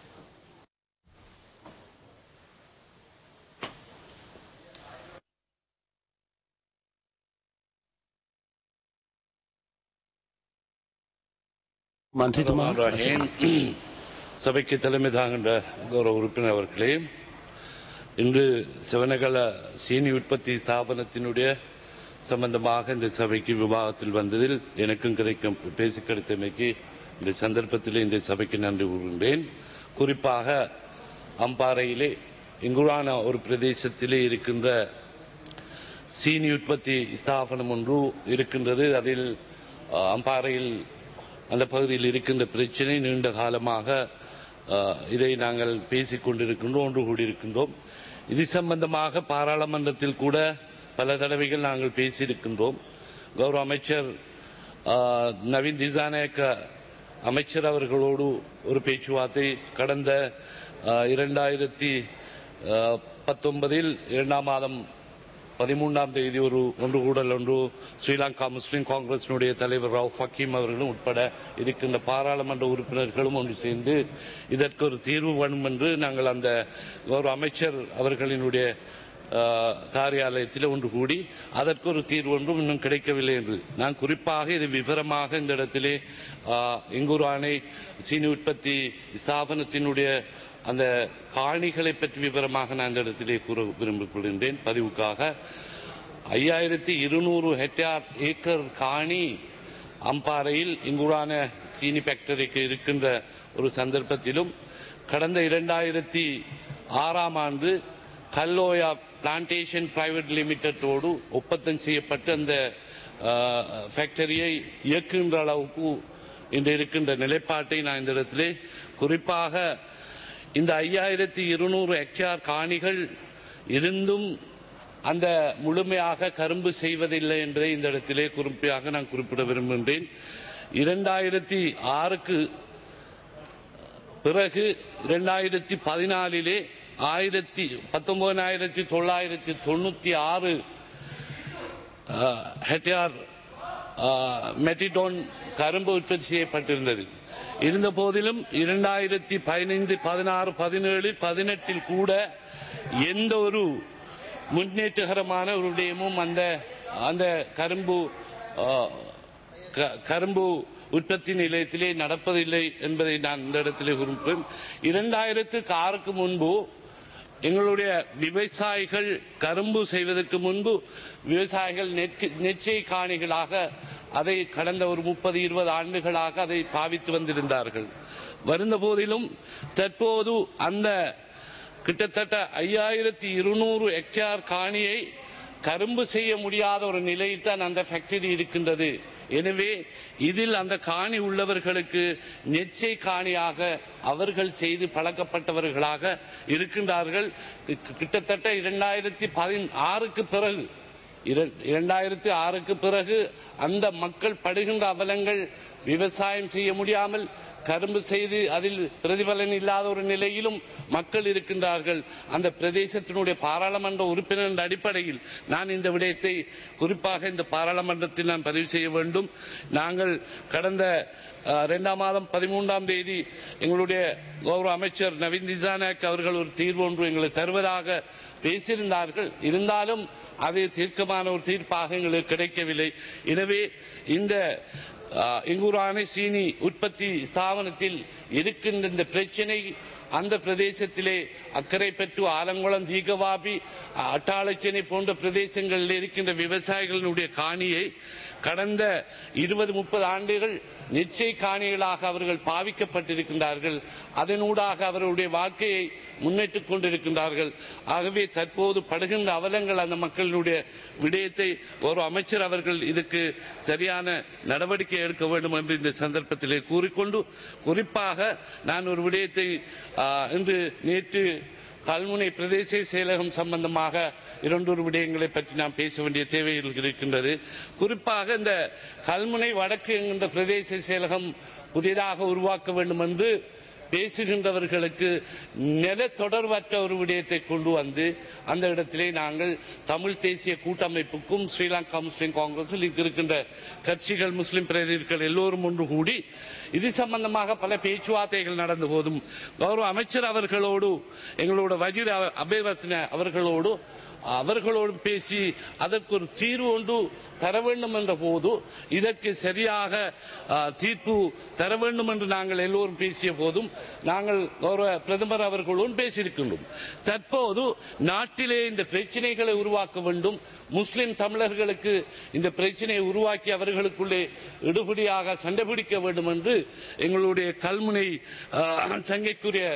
மந்திரித்துமா சபைக்கு தலைமை தாங்கின்ற கௌரவ உறுப்பினர் அவர்களே, இன்று சிவனகல சீனி உற்பத்தி ஸ்தாபனத்தினுடைய சம்பந்தமாக இந்த சபைக்கு விவாதத்தில் வந்ததில் எனக்கும் கிடைக்கும் பேசி கிடைத்தமைக்கு இந்த சந்தர்ப்பத்தில் இந்த சபைக்கு நன்றி கூறுகின்றேன். குறிப்பாக அம்பாறையிலே இங்குரான ஒரு பிரதேசத்திலே இருக்கின்ற சீனி உற்பத்தி ஸ்தாபனம் ஒன்று இருக்கின்றது. அதில் அம்பாறையில் அந்த பகுதியில் இருக்கின்ற பிரச்சனை நீண்ட காலமாக இதை நாங்கள் பேசிக் கொண்டிருக்கின்றோம், ஒன்று கூடியிருக்கின்றோம். இது சம்பந்தமாக பாராளுமன்றத்தில் கூட பல தடவைகள் நாங்கள் பேசியிருக்கின்றோம். கௌரவ அமைச்சர் நவீன் திசாநாயக்க அமைச்சர் அவர்களோடு ஒரு பேச்சுவார்த்தை கடந்த இரண்டாயிரத்தி பத்தொன்பதில் இரண்டாம் மாதம் பதிமூன்றாம் தேதி ஒரு ஒன்று கூடல் ஒன்று ஸ்ரீலங்கா முஸ்லிம் காங்கிரசினுடைய தலைவர் ரவுஃப் ஹக்கீம் அவர்களும் உட்பட இருக்கின்ற பாராளுமன்ற உறுப்பினர்களும் ஒன்று சேர்ந்து இதற்கு ஒரு தீர்வு வேணும் என்று நாங்கள் அந்த ஒரு அமைச்சர் அவர்களினுடைய காரியாலயத்தில் ஒன்று கூடி அதற்கு ஒரு தீர்வு ஒன்றும் இன்னும் கிடைக்கவில்லை என்று நான் குறிப்பாக இது விவரமாக இந்த இடத்திலே எங்கூர் ஆணை சீனி உற்பத்தி ஸ்தாபனத்தினுடைய அந்த காணிகளை பற்றி விவரமாக நான் இந்த இடத்திலே கூற விரும்பிக் கொள்கின்றேன். பதிவுக்காக ஐயாயிரத்தி இருநூறு ஹெக்டேர் ஏக்கர் காணி அம்பாறையில் இங்குடான சீனி ஃபேக்டரிக்கு இருக்கின்ற ஒரு சந்தர்ப்பத்திலும் கடந்த இரண்டாயிரத்தி ஆறாம் ஆண்டு கல்லோயா பிளான்டேஷன் பிரைவேட் லிமிடெடோடு ஒப்பந்தம் செய்யப்பட்டு அந்த ஃபேக்டரியை இயக்குகின்ற அளவுக்கு இன்று இருக்கின்ற நிலைப்பாட்டை நான் இந்த இடத்திலே குறிப்பாக இந்த ஐயாயிரத்தி இருநூறு ஹெக்டேர் காணிகள் இருந்தும் அந்த முழுமையாக கரும்பு செய்வதில்லை என்பதை இந்த இடத்திலே குறிப்பாக நான் குறிப்பிட விரும்புகின்றேன். இரண்டாயிரத்தி ஆறுக்கு பிறகு இரண்டாயிரத்தி பதினாலிலே ஆயிரத்தி பத்தொன்பதாயிரத்தி தொள்ளாயிரத்தி தொண்ணூத்தி ஆறு ஹெக்டேர் மெட்டிடோன் கரும்பு உற்பத்தி செய்யப்பட்டிருந்தது. இருந்த போதிலும் இரண்டாயிரத்தி பதினைந்து பதினாறு பதினேழு பதினெட்டில் கூட எந்த ஒரு முன்னேற்றகரமான ஒரு விடயமும் அந்த அந்த கரும்பு கரும்பு உற்பத்தி நிலையத்திலே நடப்பதில்லை என்பதை நான் இந்த இடத்திலே குறிப்பிட்டேன். இரண்டாயிரத்துக்கு ஆறுக்கு முன்பு எங்களுடைய விவசாயிகள் கரும்பு செய்வதற்கு முன்பு விவசாயிகள் நெச்சை காணிகளாக அதை கடந்த ஒரு முப்பது இருபது ஆண்டுகளாக அதை பாவித்து வந்திருந்தார்கள். வருந்த போதிலும் தற்போது அந்த கிட்டத்தட்ட ஐயாயிரத்தி இருநூறு ஹெக்டேர் காணியை கரும்பு செய்ய முடியாத ஒரு நிலையில் தான் அந்த ஃபேக்டரி இருக்கின்றது. எனவே இதில் அந்த காணி உள்ளவர்களுக்கு நெச்சை காணியாக அவர்கள் செய்து பழக்கப்பட்டவர்களாக இருக்கின்றார்கள். கிட்டத்தட்ட இரண்டாயிரத்தி பதினாறுக்கு பிறகு இரண்டாயிரத்தி ஆறுக்கு பிறகு அந்த மக்கள் படுகின்ற அவலங்கள் விவசாயம் செய்ய முடியாமல் கரும்பு செய்து அதில் பிரதிபலன் இல்லாத ஒரு நிலையிலும் மக்கள் இருக்கின்றார்கள். அந்த பிரதேசத்தினுடைய பாராளுமன்ற உறுப்பினர் என்ற அடிப்படையில் நான் இந்த விடயத்தை குறிப்பாக இந்த பாராளுமன்றத்தில் நான் பதிவு செய்ய வேண்டும். நாங்கள் கடந்த இரண்டாம் மாதம் பதிமூன்றாம் தேதி எங்களுடைய கௌரவ அமைச்சர் நவீன் திசாநாயக் அவர்கள் ஒரு தீர்வு ஒன்று எங்களுக்கு தருவதாக பேசியிருந்தார்கள். இருந்தாலும் அது தீர்க்கமான ஒரு தீர்ப்பாக எங்களுக்கு கிடைக்கவில்லை. எனவே இந்த எங்கூர் ஆணை சீனி உற்பத்தி ஸ்தாபனத்தில் இருக்கின்ற இந்த பிரச்சனை அந்த பிரதேசத்திலே அக்கறை பெற்று ஆலங்குளம் தீகவாபி அட்டாளச்சேனை போன்ற பிரதேசங்களில் இருக்கின்ற விவசாயிகளுடைய காணியை கடந்த இருபது முப்பது ஆண்டுகள் நிச்சய காணிகளாக அவர்கள் பாவிக்கப்பட்டிருக்கின்றார்கள். அதனூடாக அவர்களுடைய வாழ்க்கையை முன்னேற்றிக் கொண்டிருக்கின்றார்கள். ஆகவே தற்போது படுகின்ற அவலங்கள் அந்த மக்களுடைய விடயத்தை ஒரு அமைச்சர் அவர்கள் இதுக்கு சரியான நடவடிக்கை எடுக்க வேண்டும் என்று இந்த சந்தர்ப்பத்திலே கூறிக்கொண்டு குறிப்பாக நான் ஒரு விடயத்தை இன்று நேற்று கல்முனை பிரதேச செயலகம் சம்பந்தமாக இரண்டொரு விடயங்களை பற்றி நாம் பேச வேண்டிய தேவைகள் இருக்கின்றது. குறிப்பாக இந்த கல்முனை வடக்கு என்கின்ற பிரதேச செயலகம் புதிதாக உருவாக்க வேண்டும் என்று பேசுகின்றவர்களுக்கு நில தொடர்பற்ற ஒரு விடயத்தை கொண்டு வந்து அந்த இடத்திலே நாங்கள் தமிழ் தேசிய கூட்டமைப்புக்கும் ஸ்ரீலங்கா முஸ்லிம் காங்கிரஸில் இருக்கின்ற கட்சிகள் முஸ்லிம் பிரதிநிதிகள் எல்லோரும் ஒன்று கூடி இது சம்பந்தமாக பல பேச்சுவார்த்தைகள் நடந்த போதும் கௌரவ அமைச்சர் அவர்களோடு எங்களோட வஜீர் அபேவர்த்தன அவர்களோடு அவர்களோடும் பேசி அதற்கு ஒரு தீர்வு ஒன்று தர வேண்டும் என்ற போது இதற்கு சரியாக தீர்ப்பு தர வேண்டும் என்று நாங்கள் எல்லோரும் பேசிய போதும் நாங்கள் கௌரவ பிரதமர் அவர்களோடு பேசியிருக்கின்றோம். தற்போது நாட்டிலே இந்த பிரச்சனைகளை உருவாக்க வேண்டும், முஸ்லிம் தமிழர்களுக்கு இந்த பிரச்சனையை உருவாக்கி அவர்களுக்குள்ளே எடுபடியாக சண்டை பிடிக்க வேண்டும் என்று எங்களுடைய கல்முனை சங்கைக்குரிய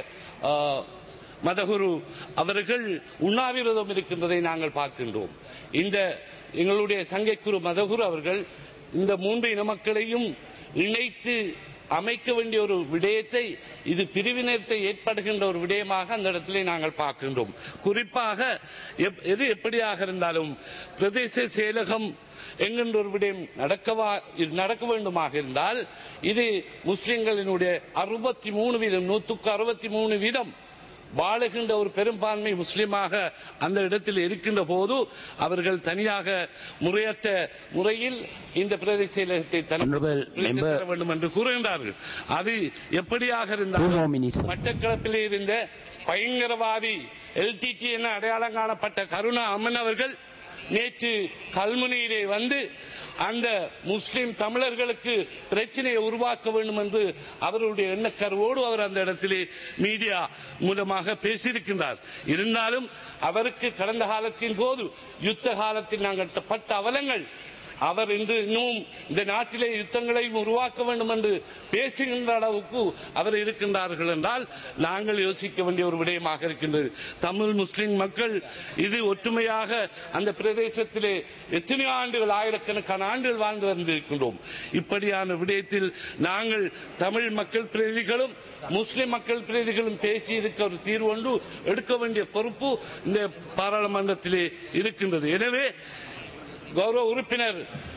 மதகுரு அவர்கள் உண்ணாவிரதம் இருக்கின்றதை நாங்கள் பார்க்கின்றோம். இந்த எங்களுடைய சங்கைக்குரு மதகுரு அவர்கள் இந்த மூன்று இன மக்களையும் இணைத்து அமைக்க வேண்டிய ஒரு விடயத்தை இது பிரிவினத்தை ஏற்படுகின்ற ஒரு விடயமாக அந்த இடத்திலே நாங்கள் பார்க்கின்றோம். குறிப்பாக எது எப்படியாக இருந்தாலும் பிரதேச செயலகம் என்கின்ற ஒரு விடயம் நடக்கவா நடக்க வேண்டுமாக இருந்தால் இது முஸ்லிம்களினுடைய அறுபத்தி மூணு வீதம் நூற்றுக்கு அறுபத்தி மூணு வீதம் வாழுகின்ற ஒரு பெரும்பான்மை முஸ்லிமாக அந்த இடத்தில் இருக்கின்ற போது அவர்கள் தனியாக முறையற்ற முறையில் இந்த பிரதேச செயலகத்தை தர வேண்டும் என்று கூறுகின்றார்கள். அது எப்படியாக இருந்தாலும் மட்டக்களப்பிலே இருந்த பயங்கரவாதி எல்டிடி என அடையாளம் காணப்பட்ட கருணா அம்மன் அவர்கள் நேற்று கல்முனையிலே வந்து அந்த முஸ்லிம் தமிழர்களுக்கு பிரச்சனையை உருவாக்க வேண்டும் என்று அவருடைய எண்ணக்கருவோடு அவர் அந்த இடத்திலே மீடியா மூலமாக பேசியிருக்கின்றார். இருந்தாலும் அவருக்கு கடந்த காலத்தின் போது யுத்த காலத்தில் நாங்கள் பட்ட அவலங்கள் அவர் இன்று இன்னும் இந்த நாட்டிலே யுத்தங்களை உருவாக்க வேண்டும் என்று பேசுகின்ற அளவுக்கு அவர் இருக்கின்றார்கள் என்றால் நாங்கள் யோசிக்க வேண்டிய ஒரு விடயமாக இருக்கின்றது. தமிழ் முஸ்லிம் மக்கள் இது ஒற்றுமையாக அந்த பிரதேசத்திலே எத்தனை ஆண்டுகள் ஆயிரக்கணக்கான ஆண்டுகள் வாழ்ந்து வந்திருக்கின்றோம். இப்படியான விடயத்தில் நாங்கள் தமிழ் மக்கள் பிரதிகளும் முஸ்லிம் மக்கள் பிரதிகளும் பேசி இருக்க ஒரு தீர்வு ஒன்று எடுக்க வேண்டிய பொறுப்பு இந்த பாராளுமன்றத்திலே இருக்கின்றது. எனவே கௌரவ உறுப்பினர்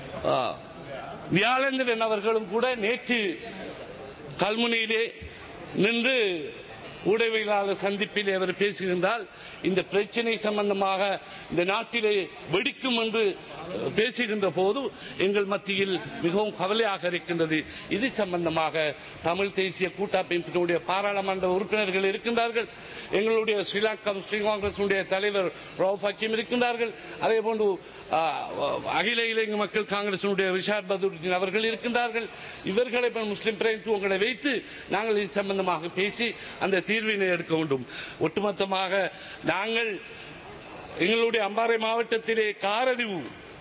வியாழேந்திரன் அவர்களும் கூட நேற்று கல்முனையிலே நின்று ஊடகவியலாளர் சந்திப்பில் அவர் பேசுகின்றால் இந்த பிரச்சனை சம்பந்தமாக இந்த நாட்டிலே வெடிக்கும் என்று பேசுகின்ற போது எங்கள் மத்தியில் மிகவும் கவலையாக இருக்கின்றது. இது சம்பந்தமாக தமிழ் தேசிய கூட்டமைப்பினுடைய பாராளுமன்ற உறுப்பினர்கள் இருக்கின்றார்கள். எங்களுடைய ஸ்ரீலங்கா முஸ்லிம் காங்கிரஸ் தலைவர் ரவுஃப் ஹக்கீம் இருக்கின்றார்கள். அதே போன்று அகில இலங்கை மக்கள் காங்கிரஸ் ரிஷாட் பதுருதீன் அவர்கள் இருக்கின்றார்கள். இவர்களை முஸ்லிம் பிரதிநிதித்துவங்களை வைத்து நாங்கள் இது சம்பந்தமாக பேசி அந்த தீர்வினை எடுக்க வேண்டும். ஒட்டுமொத்தமாக நாங்கள் எங்களுடைய அம்பாறை மாவட்டத்திலே காரதிவு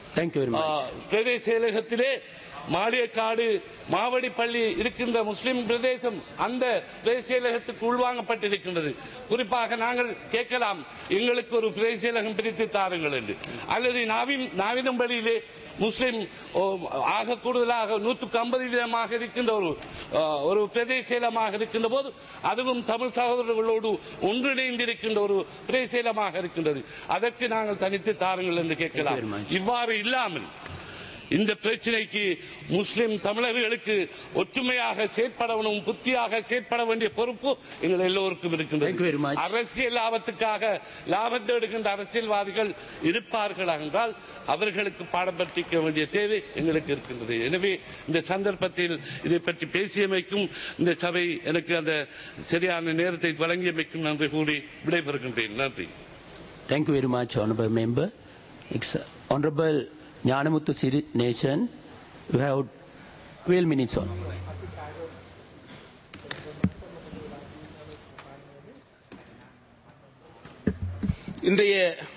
பிரதேச செயலகத்திலே மாளியக்காடு மாவடிப்பள்ளி இருக்கின்ற முஸ்லிம் பிரதேசம் அந்த பிரதேச செயலகத்துக்கு உள்வாங்கப்பட்டிருக்கின்றது. குறிப்பாக நாங்கள் கேட்கலாம், எங்களுக்கு ஒரு பிரதேச செயலகம் பிரித்து தாருங்கள் என்று, அல்லது நாவிதம்பள்ளியிலே முஸ்லிம் ஆக கூடுதலாக நூற்றுக்கு ஐம்பது வீதமாக இருக்கின்ற ஒரு ஒரு பிரதேச செயலமாக இருக்கின்ற போது அதுவும் தமிழ் சகோதரர்களோடு ஒன்றிணைந்திருக்கின்ற ஒரு பிரதேச செயலமாக இருக்கின்றது. அதற்கு நாங்கள் தனித்து தாருங்கள் என்று கேட்கலாம். இவ்வாறு இல்லாமல் இந்த பிரச்சனைக்கு முஸ்லிம் தமிழர்களுக்கு ஒற்றுமையாக செயற்படவும் புத்தியாக செயற்பட வேண்டிய பொறுப்பு எங்கள் எல்லோருக்கும் இருக்கின்றது. அரசியல் லாபத்துக்காக லாபம் தேடுகின்ற அரசியல்வாதிகள் இருப்பார்கள் என்றால் அவர்களுக்கு பாடம் கற்பிக்க வேண்டிய தேவை எங்களுக்கு இருக்கின்றது. எனவே இந்த சந்தர்ப்பத்தில் இதை பற்றி பேசியமைக்கும் இந்த சபை எனக்கு அந்த சரியான நேரத்தை வழங்கியமைக்கும் நன்றி கூறி விடைபெறுகின்றேன். நன்றி. Thank you very much, Honorable Member. Honorable Jnanamuthu Siri Nation, you have twelve minutes on. இன்றைய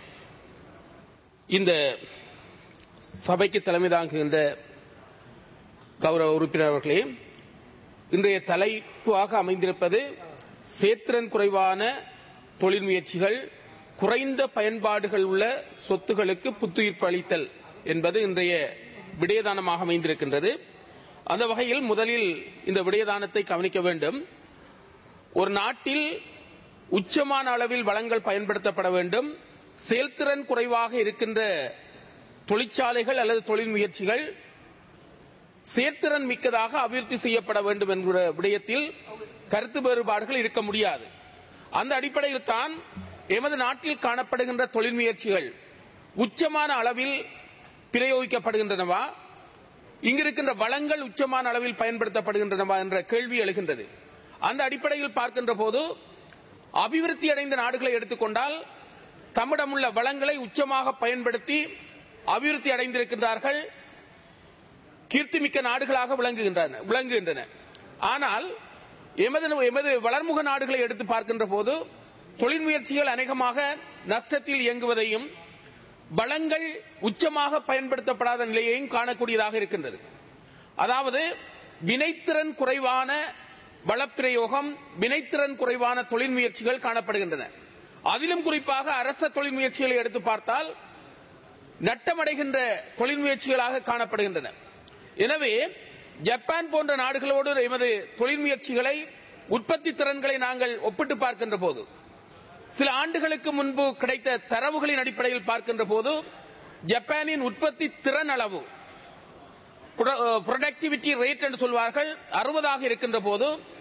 இந்த சபைக்கு தலைமை தாங்குகின்ற கௌரவ உறுப்பினர் அவர்களே, இன்றைய தலைப்பாக அமைந்திருப்பது சேத்திரன் குறைவான தொழில் முயற்சிகள், குறைந்த பயன்பாடுகள் உள்ள சொத்துகளுக்கு புத்துயிர்ப்பு அளித்தல் என்பது இன்றைய விடயதானமாக அமைந்திருக்கின்றது. அந்த வகையில் முதலில் இந்த விடயதானத்தை கவனிக்க வேண்டும். ஒரு நாட்டில் உச்சமான அளவில் வளங்கள் பயன்படுத்தப்பட வேண்டும். செயல்திறன் குறைவாக இருக்கின்ற தொழிற்சாலைகள் அல்லது தொழில் முயற்சிகள் செயற்திறன் மிக்கதாக அபிவிருத்தி செய்யப்பட வேண்டும் என்கிற விடயத்தில் கருத்து வேறுபாடுகள் இருக்க முடியாது. அந்த அடிப்படையில் தான் எமது நாட்டில் காணப்படுகின்ற தொழில் முயற்சிகள் உச்சமான அளவில் பிரயோகிக்கப்படுகின்றனவா, இங்கிருக்கின்ற வளங்கள் உச்சமான அளவில் பயன்படுத்தப்படுகின்றனவா என்ற கேள்வி எழுகின்றது. அந்த அடிப்படையில் பார்க்கின்ற போது அபிவிருத்தி அடைந்த நாடுகளை எடுத்துக்கொண்டால் தம்மிடமுள்ள வளங்களை உச்சமாக பயன்படுத்தி அபிவிருத்தி அடைந்திருக்கின்றார்கள், கீர்த்திமிக்க நாடுகளாக விளங்குகின்றன விளங்குகின்றன ஆனால் எமது எமது வளர்முக நாடுகளை எடுத்து பார்க்கின்ற போது தொழில் முயற்சிகள் அநேகமாக நஷ்டத்தில் இயங்குவதையும் வளங்கள் உச்சமாக பயன்படுத்தப்படாத நிலையையும் காணக்கூடியதாக இருக்கின்றது. அதாவது வினைத்திறன் குறைவான வளப்பிரயோகம், வினைத்திறன் குறைவான தொழில் முயற்சிகள் காணப்படுகின்றன. அதிலும் குறிப்பாக அரச தொழில் முயற்சிகளை எடுத்து பார்த்தால் நட்டமடைகின்ற தொழில் முயற்சிகளாக காணப்படுகின்றன. எனவே ஜப்பான் போன்ற நாடுகளோடு எமது தொழில் முயற்சிகளை, உற்பத்தி திறன்களை நாங்கள் ஒப்பிட்டு பார்க்கின்ற போது, சில ஆண்டுகளுக்கு முன்பு கிடைத்த தரவுகளின் அடிப்படையில் பார்க்கின்ற போது ஜப்பானின் உற்பத்தி திறன் அளவு, ப்ரொடக்டிவிட்டி ரேட் என்று சொல்வார்கள், அறுபதாக இருக்கின்ற போது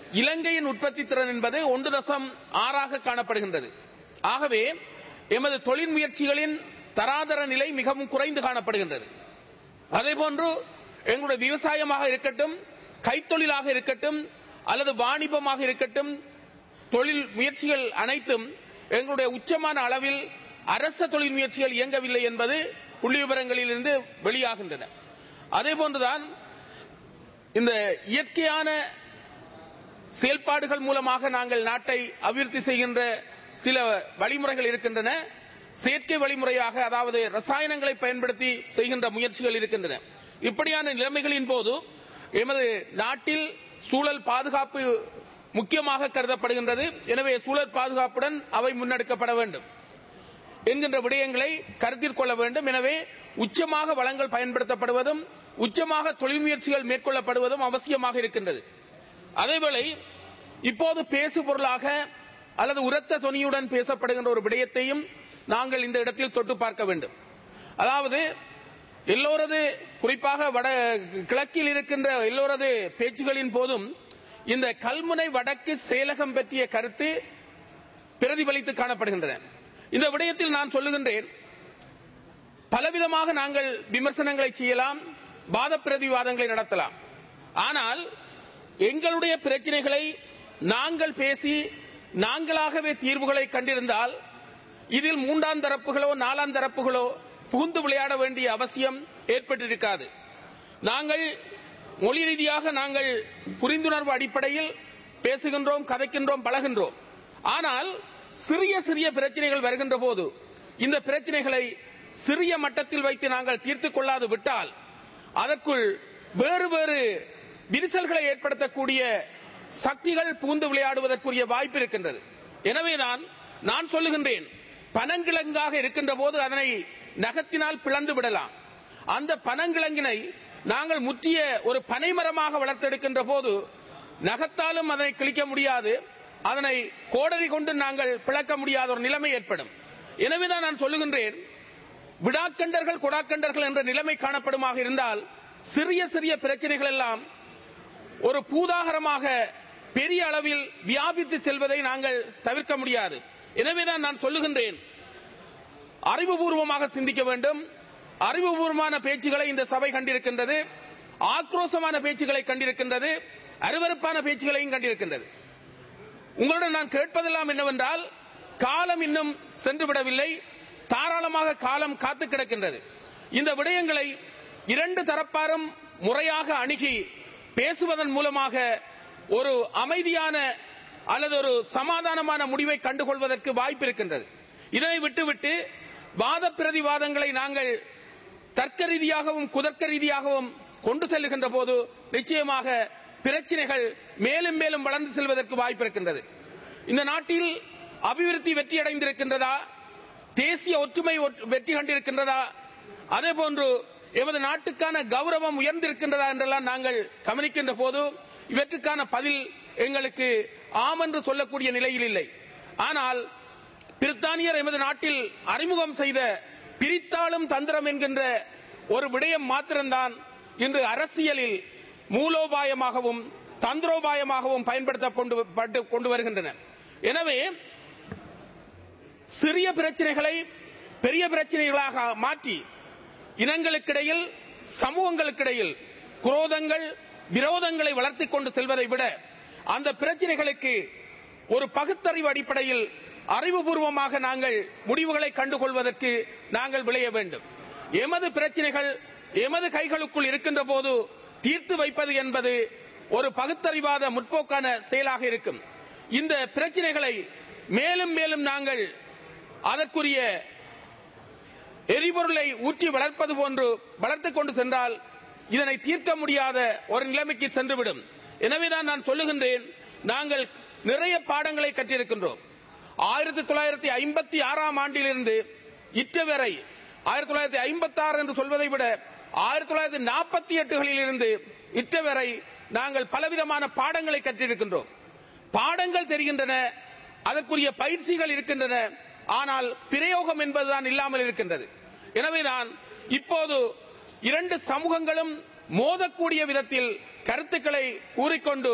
இலங்கையின் உற்பத்தி திறன் என்பது ஒன்று தசம் ஆறாக காணப்படுகின்றது. ஆகவே எமது தொழில் முயற்சிகளின் தராதர நிலை மிகவும் குறைந்து காணப்படுகின்றது. அதேபோன்று எங்களுடைய விவசாயமாக இருக்கட்டும், கைத்தொழிலாக இருக்கட்டும், அல்லது வாணிபமாக இருக்கட்டும், தொழில் முயற்சிகள் அனைத்தும் எங்களுடைய உச்சமான அளவில் அரச தொழில் முயற்சிகள் இயங்கவில்லை என்பது புள்ளி விவரங்களில் இருந்து வெளியாகின்றன. அதேபோன்றுதான் இந்த இயற்கையான செயல்பாடுகள் மூலமாக நாங்கள் நாட்டை அபிவிருத்தி செய்கின்ற சில வழிமுறைகள் இருக்கின்றன. செயற்கை வழிமுறையாக, அதாவது ரசாயனங்களை பயன்படுத்தி செய்கின்ற முயற்சிகள் இருக்கின்றன. இப்படியான நிலைமைகளின் போது எமது நாட்டில் சூழல் பாதுகாப்பு முக்கியமாக கருதப்படுகின்றது. எனவே சூழல் பாதுகாப்புடன் அவை முன்னெடுக்கப்பட வேண்டும் என்கின்ற விடயங்களை கருத்தில் கொள்ள வேண்டும். எனவே உச்சமாக வளங்கள் பயன்படுத்தப்படுவதும் உச்சமாக தொழில் முயற்சிகள் மேற்கொள்ளப்படுவதும் அவசியமாக இருக்கின்றது. அதேவேளை இப்போது பேசு பொருளாக அல்லது உரத்த தொனியுடன் பேசப்படுகின்ற ஒரு விடயத்தையும் நாங்கள் இந்த இடத்தில் தொட்டு பார்க்க வேண்டும். அதாவது எல்லோரது, குறிப்பாக வட கிழக்கில் இருக்கின்ற எல்லோரது பேச்சுகளின் போதும் இந்த கல்முனை வடக்கு செயலகம் பற்றிய கருத்து பிரதிபலித்து காணப்படுகின்றன. இந்த விடயத்தில் நான் சொல்லுகின்றேன், பலவிதமாக நாங்கள் விமர்சனங்களை செய்யலாம், வாத பிரதிவாதங்களை நடத்தலாம். ஆனால் எங்களுடைய பிரச்சனைகளை நாங்கள் பேசி நாங்களாகவே தீர்வுகளை கண்டிருந்தால் இதில் மூன்றாம் தரப்புகளோ நாலாம் தரப்புகளோ புகுந்து விளையாட வேண்டிய அவசியம் ஏற்பட்டிருக்காது. நாங்கள் மொழி ரீதியாக நாங்கள் புரிந்துணர்வு அடிப்படையில் பேசுகின்றோம், கதைக்கின்றோம், பழகின்றோம். ஆனால் சிறிய சிறிய பிரச்சனைகள் வருகின்ற போது இந்த பிரச்சனைகளை சிறிய மட்டத்தில் வைத்து நாங்கள் தீர்த்துக் கொள்ளாது விட்டால் அதற்குள் வேறு வேறு விரிசல்களை ஏற்படுத்தக்கூடிய சக்திகள் புகுந்து விளையாடுவதற்குரிய வாய்ப்பு இருக்கின்றது. எனவேதான் நான் சொல்லுகின்றேன், பனங்கிழங்காக இருக்கின்ற போது அதனை நகத்தினால் பிளந்து விடலாம். அந்த பனங்கிழங்கினை நாங்கள் முற்றிய ஒரு பனைமரமாக வளர்த்தெடுக்கின்ற போது நகத்தாலும் அதனை கிழிக்க முடியாது, அதனை கோடரி கொண்டு நாங்கள் பிளக்க முடியாத ஒரு நிலைமை ஏற்படும். எனவேதான் நான் சொல்லுகின்றேன், விடாக்கண்டர்கள் கொடாக்கண்டர்கள் என்ற நிலைமை காணப்படுமாக இருந்தால் சிறிய சிறிய பிரச்சனைகள் எல்லாம் ஒரு பூதாகரமாக பெரிய அளவில் வியாபித்து செல்வதை நாங்கள் தவிர்க்க முடியாது. எனவேதான் நான் சொல்லுகின்றேன், அறிவுபூர்வமாக சிந்திக்க வேண்டும். அறிவுபூர்வமான பேச்சுகளை இந்த சபை கண்டிருக்கின்றது, ஆக்ரோஷமான பேச்சுகளை கண்டிருக்கின்றது, அருவருப்பான பேச்சுகளையும் கண்டிருக்கின்றது. உங்களுடன் நான் கேட்பதெல்லாம் என்னவென்றால், காலம் இன்னும் சென்றுவிடவில்லை, தாராளமாக காலம் காத்து கிடக்கின்றது. இந்த விடயங்களை இரண்டு தரப்பாரும் முறையாக அணுகி பேசுவதன் மூலமாக ஒரு அமைதியான அல்லது ஒரு சமாதானமான முடிவை கண்டுகொள்வதற்கு வாய்ப்பு இருக்கின்றது. இதனை விட்டுவிட்டு வாத பிரதிவாதங்களை நாங்கள் தர்க்க ரீதியாகவும் குதர்க்க ரீதியாகவும் கொண்டு செல்லுகின்ற போது நிச்சயமாக பிரச்சனைகள் மேலும் மேலும் வளர்ந்து செல்வதற்கு வாய்ப்பு இருக்கின்றது. இந்த நாட்டில் அபிவிருத்தி வெற்றி அடைந்திருக்கின்றதா, தேசிய ஒற்றுமை வெற்றி கண்டிருக்கின்றதா, அதே போன்று எமது நாட்டுக்கான கௌரவம் உயர்ந்திருக்கின்றதா என்றெல்லாம் நாங்கள் கவனிக்கின்ற போது இவற்றுக்கான பதில் எங்களுக்கு ஆம் என்று சொல்லக்கூடிய நிலையில் இல்லை. ஆனால் பிரித்தானியர் எமது நாட்டில் அறிமுகம் செய்த பிரித்தாளும் தந்திரம் என்கின்ற ஒரு விடயம் மாத்திரம்தான் இன்று அரசியலில் மூலோபாயமாகவும் தந்திரோபாயமாகவும் பயன்படுத்தப்பட்டு கொண்டு வருகின்றன. எனவே சிறிய பிரச்சனைகளை பெரிய பிரச்சனைகளாக மாற்றி இனங்களுக்கிடையில் சமூகங்களுக்கிடையில் குரோதங்கள் விரோதங்களை வளர்த்துக் கொண்டு செல்வதை விட அந்த பிரச்சனைகளுக்கு ஒரு பகுத்தறிவு அடிப்படையில் அறிவுபூர்வமாக நாங்கள் முடிவுகளை கண்டுகொள்வதற்கு நாங்கள் விளைய வேண்டும். எமது பிரச்சனைகள் எமது கைகளுக்குள் இருக்கின்ற போது தீர்த்து வைப்பது என்பது ஒரு பகுத்தறிவாத முற்போக்கான செயலாக இருக்கும். இந்த பிரச்சனைகளை மேலும் மேலும் நாங்கள் அதற்குரிய எரிபொருளை ஊற்றி வளர்ப்பது போன்று வளர்த்துக் கொண்டு சென்றால் இதனை தீர்க்க முடியாத ஒரு நிலைமைக்கு சென்றுவிடும். எனவேதான் நான் சொல்லுகின்றேன், நாங்கள் நிறைய பாடங்களை கற்றிருக்கின்றோம். ஆயிரத்தி தொள்ளாயிரத்தி ஐம்பத்தி ஆறாம் ஆண்டிலிருந்து இன்று வரை, ஆயிரத்தி தொள்ளாயிரத்தி ஐம்பத்தி ஆறு என்று சொல்வதை விட ஆயிரத்தி தொள்ளாயிரத்தி நாற்பத்தி எட்டுகளில் இருந்து இன்று வரை நாங்கள் பலவிதமான பாடங்களை கற்றிருக்கின்றோம். பாடங்கள் தெரிகின்றன, அதற்குரிய பயிற்சிகள் இருக்கின்றன, ஆனால் பிரயோகம் என்பதுதான் இல்லாமல் இருக்கின்றது. எனவேதான் இப்போது இரண்டு சமூகங்களும் மோதக்கூடிய விதத்தில் கருத்துக்களை கூறிக்கொண்டு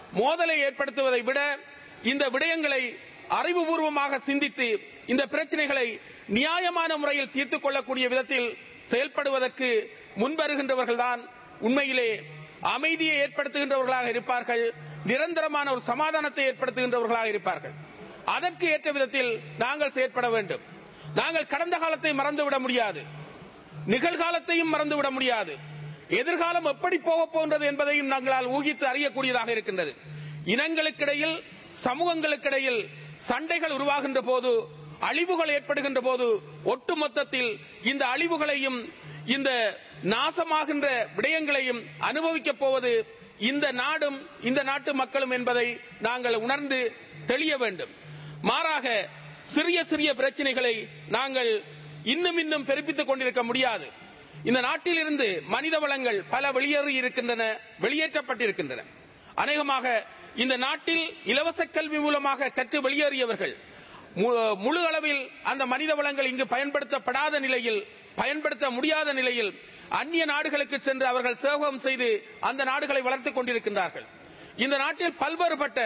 மோதலை ஏற்படுத்துவதை விட இந்த விடயங்களை அறிவுபூர்வமாக சிந்தித்து இந்த பிரச்சனைகளை நியாயமான முறையில் தீர்த்துக் கொள்ளக்கூடிய விதத்தில் செயல்படுவதற்கு முன்வருகின்றவர்கள்தான் உண்மையிலே அமைதியை ஏற்படுத்துகின்றவர்களாக இருப்பார்கள், நிரந்தரமான ஒரு சமாதானத்தை ஏற்படுத்துகின்றவர்களாக இருப்பார்கள். அதற்கு ஏற்ற விதத்தில் நாங்கள் செயற்பட வேண்டும். நாங்கள் கடந்த காலத்தை மறந்துவிட முடியாது, நிகழ்காலத்தையும் மறந்துவிட முடியாது, எதிர்காலம் எப்படி போக போன்றது என்பதையும் நாங்களால் ஊகித்து அறியக்கூடியதாக இருக்கின்றது. இனங்களுக்கிடையில், சமூகங்களுக்கிடையில் சண்டைகள் உருவாகின்ற போது, அழிவுகள் ஏற்படுகின்ற போது, ஒட்டுமொத்தத்தில் இந்த அழிவுகளையும் இந்த நாசமாகின்ற விடயங்களையும் அனுபவிக்கப் போவது இந்த நாடும் இந்த நாட்டு மக்களும் என்பதை நாங்கள் உணர்ந்து தெளிய வேண்டும். மாறாக சிறிய சிறிய பிரச்சனைகளை நாங்கள் இன்னும் இன்னும் பெருப்பித்துக் கொண்டிருக்க முடியாது. இந்த நாட்டில் இருந்து மனித வளங்கள் பல வெளியேறி இருக்கின்றன, வெளியேற்றப்பட்டிருக்கின்றன. அநேகமாக இந்த நாட்டில் இலவச கல்வி மூலமாக கற்று வெளியேறியவர்கள் முழு அளவில் அந்த மனித வளங்கள் இங்கு பயன்படுத்தப்படாத நிலையில், பயன்படுத்த முடியாத நிலையில் அந்நிய நாடுகளுக்கு சென்று அவர்கள் சேவகம் செய்து அந்த நாடுகளை வளர்த்துக் கொண்டிருக்கின்றார்கள். இந்த நாட்டில் பல்வேறுபட்ட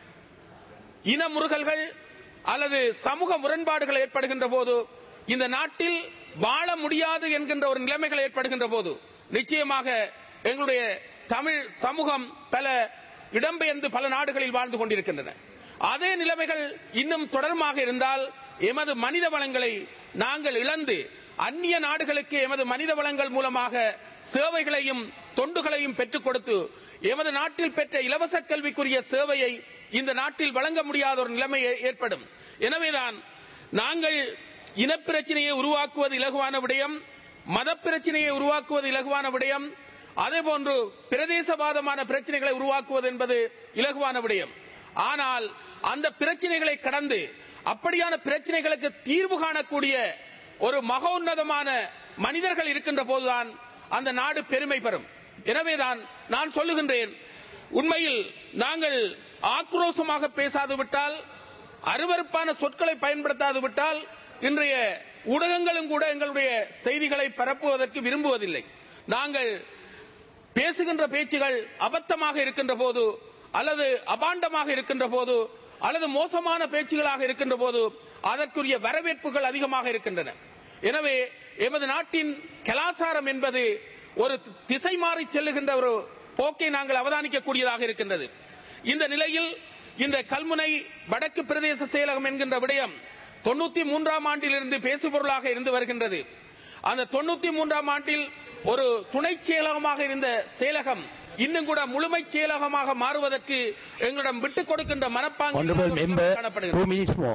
இன முறுகல்கள் அல்லது சமூக முரண்பாடுகள் ஏற்படுகின்ற போது, இந்த நாட்டில் வாழ முடியாது என்கின்ற ஒரு நிலைமைகள் ஏற்படுகின்ற போது, நிச்சயமாக எங்களுடைய தமிழ் சமூகம் பல இடம்பெயர்ந்து பல நாடுகளில் வாழ்ந்து கொண்டிருக்கின்றன. அதே நிலைமைகள் இன்னும் தொடர்மாக இருந்தால் எமது மனித வளங்களை நாங்கள் இழந்து அந்நிய நாடுகளுக்கு எமது மனித வளங்கள் மூலமாக சேவைகளையும் தொண்டுகளையும் பெற்றுக் கொடுத்து எமது நாட்டில் பெற்ற இலவச கல்விக்குரிய சேவையை இந்த நாட்டில் வழங்க முடியாத ஒரு நிலைமை ஏற்படும். எனவேதான் நாங்கள் இனப்பிரச்சனையை உருவாக்குவது இலகுவான விடயம், மத பிரச்சனையை உருவாக்குவது இலகுவான விடயம், அதேபோன்று பிரதேசவாதமான பிரச்சனைகளை உருவாக்குவது என்பது இலகுவான விடயம். ஆனால் அந்த பிரச்சனைகளை கடந்து அப்படியான பிரச்சனைகளுக்கு தீர்வு காணக்கூடிய ஒரு மகோன்னதமான மனிதர்கள் இருக்கின்ற போதுதான் அந்த நாடு பெருமை பெறும். எனவேதான் நான் சொல்லுகின்றேன், உண்மையில் நாங்கள் ஆக்ரோஷமாக பேசாது விட்டால், அருவருப்பான சொற்களை பயன்படுத்தாது விட்டால், இன்றைய ஊடகங்களும் கூட எங்களுடைய செய்திகளை பரப்புவதற்கு விரும்புவதில்லை. நாங்கள் பேசுகின்ற பேச்சுகள் அபத்தமாக இருக்கின்ற போது, அல்லது அபாண்டமாக இருக்கின்ற போது, அல்லது மோசமான பேச்சுகளாக இருக்கின்ற போது அதற்குரிய வரவேற்புகள் அதிகமாக இருக்கின்றன. எனவே எமது நாட்டின் கலாச்சாரம் என்பது ஒரு திசை மாறி செல்லுகின்ற ஒரு போக்கை நாங்கள் அவதானிக்கக்கூடியதாக இருக்கின்றது. இந்த நிலையில் இந்த கல்முனை வடக்கு பிரதேச செயலகம் என்கின்ற விடயம் தொண்ணூத்தி மூன்றாம் ஆண்டில் இருந்து பேசுபொருளாக இருந்து வருகின்றது. அந்த தொண்ணூத்தி மூன்றாம் ஆண்டில் ஒரு துணை செயலகமாக இருந்த செயலகம் இன்னும் கூட முழுமை செயலகமாக மாறுவதற்கு எங்களிடம் விட்டுக் கொடுக்கின்ற மனப்பாங்கு காணப்படுகிறது.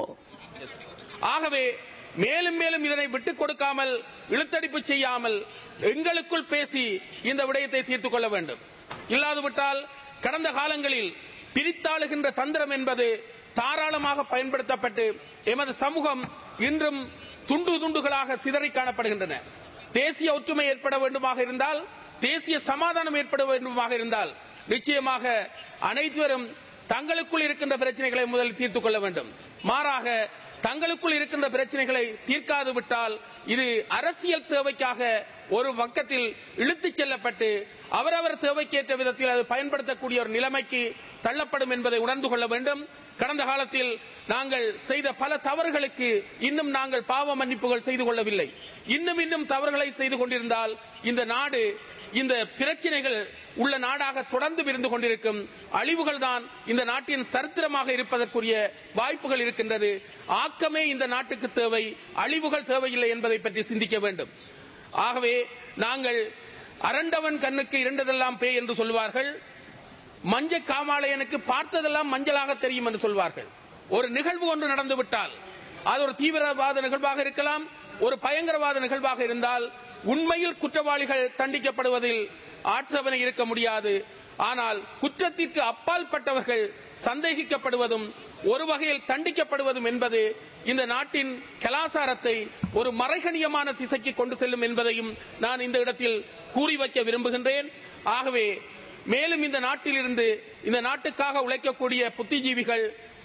ஆகவே மேலும் மேலும் இதனை விட்டுக் கொடுக்காமல், இழுத்தடிப்பு செய்யாமல் எங்களுக்குள் பேசி இந்த விடயத்தை தீர்த்துக் கொள்ள வேண்டும். இல்லாதுவிட்டால் கடந்த காலங்களில் பிரித்தாளுகின்ற தந்திரம் என்பது தாராளமாக பயன்படுத்தப்பட்டு எமது சமூகம் இன்றும் துண்டு துண்டுகளாக சிதறி காணப்படுகின்றன. தேசிய ஒற்றுமை ஏற்பட வேண்டுமாக இருந்தால், தேசிய சமாதானம் ஏற்பட வேண்டுமாக இருந்தால் நிச்சயமாக அனைவரும் தங்களுக்குள் இருக்கின்ற பிரச்சனைகளை முதலில் தீர்த்துக் கொள்ள வேண்டும். மாறாக தங்களுக்குள் இருக்கின்ற பிரச்சனைகளை தீர்க்காது விட்டால் இது அரசியல் தேவைக்காக ஒரு பக்கத்தில் இழுத்துச் செல்லப்பட்டு அவரவர் தேவைக்கேற்ற விதத்தில் அது பயன்படுத்தக்கூடிய ஒரு நிலைமைக்கு தள்ளப்படும் என்பதை உணர்ந்து கொள்ள வேண்டும். கடந்த காலத்தில் நாங்கள் செய்த பல தவறுகளுக்கு இன்னும் நாங்கள் பாவ மன்னிப்புகள் செய்து கொள்ளவில்லை. இன்னும் இன்னும் தவறுகளை செய்து கொண்டிருந்தால் இந்த நாடு இந்த பிரச்சனைகள் உள்ள நாடாக தொடர்ந்து இருந்து கொண்டிருக்கும். அழிவுகள் தான் இந்த நாட்டின் சரித்திரமாக இருப்பதற்குரிய வாய்ப்புகள் இருக்கின்றது. ஆக்கமே இந்த நாட்டுக்கு தேவை, அழிவுகள் தேவையில்லை என்பதை பற்றி சிந்திக்க வேண்டும். ஆகவே நாங்கள் அரண்டவன் கண்ணுக்கு இரண்டதெல்லாம் பேய் என்று சொல்வார்கள், மஞ்ச காமாலையனுக்கு பார்த்ததெல்லாம் மஞ்சளாக தெரியும் என்று சொல்வார்கள். ஒரு நிகழ்வு ஒன்று நடந்துவிட்டால் அது ஒரு தீவிரவாத நிகழ்வாக இருக்கலாம், ஒரு பயங்கரவாத நிகழ்வாக இருந்தால் உண்மையில் குற்றவாளிகள் தண்டிக்கப்படுவதில் ஆட்சேபனை இருக்க முடியாது. ஆனால் குற்றத்திற்கு அப்பால் பட்டவர்கள் சந்தேகிக்கப்படுவதும் ஒரு வகையில் தண்டிக்கப்படுவதும் என்பது இந்த நாட்டின் கலாச்சாரத்தை ஒரு மறைகணியமான திசைக்கு கொண்டு செல்லும் என்பதையும் நான் இந்த இடத்தில் கூறி வைக்க விரும்புகின்றேன். ஆகவே மேலும் இந்த நாட்டில் இருந்து இந்த நாட்டுக்காக உழைக்கக்கூடிய புத்திஜீவிகள்,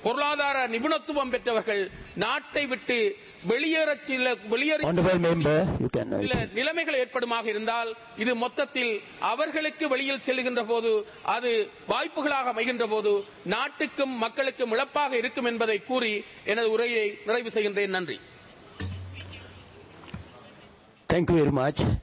பொருளாதார நிபுணத்துவம் பெற்றவர்கள் நாட்டை விட்டு வெளியேற சில வெளியேற Honorable member, you can. சில நிலைமைகள் ஏற்படுமாக இருந்தால் இது மொத்தத்தில் அவர்களுக்கு வெளியில் செல்லுகின்ற போது அது வாய்ப்புகளாக அமைகின்ற போது நாட்டுக்கும் மக்களுக்கும் இழப்பாக இருக்கும் என்பதை கூறி எனது உரையை நிறைவு செய்கின்றேன். நன்றி. Thank you very much.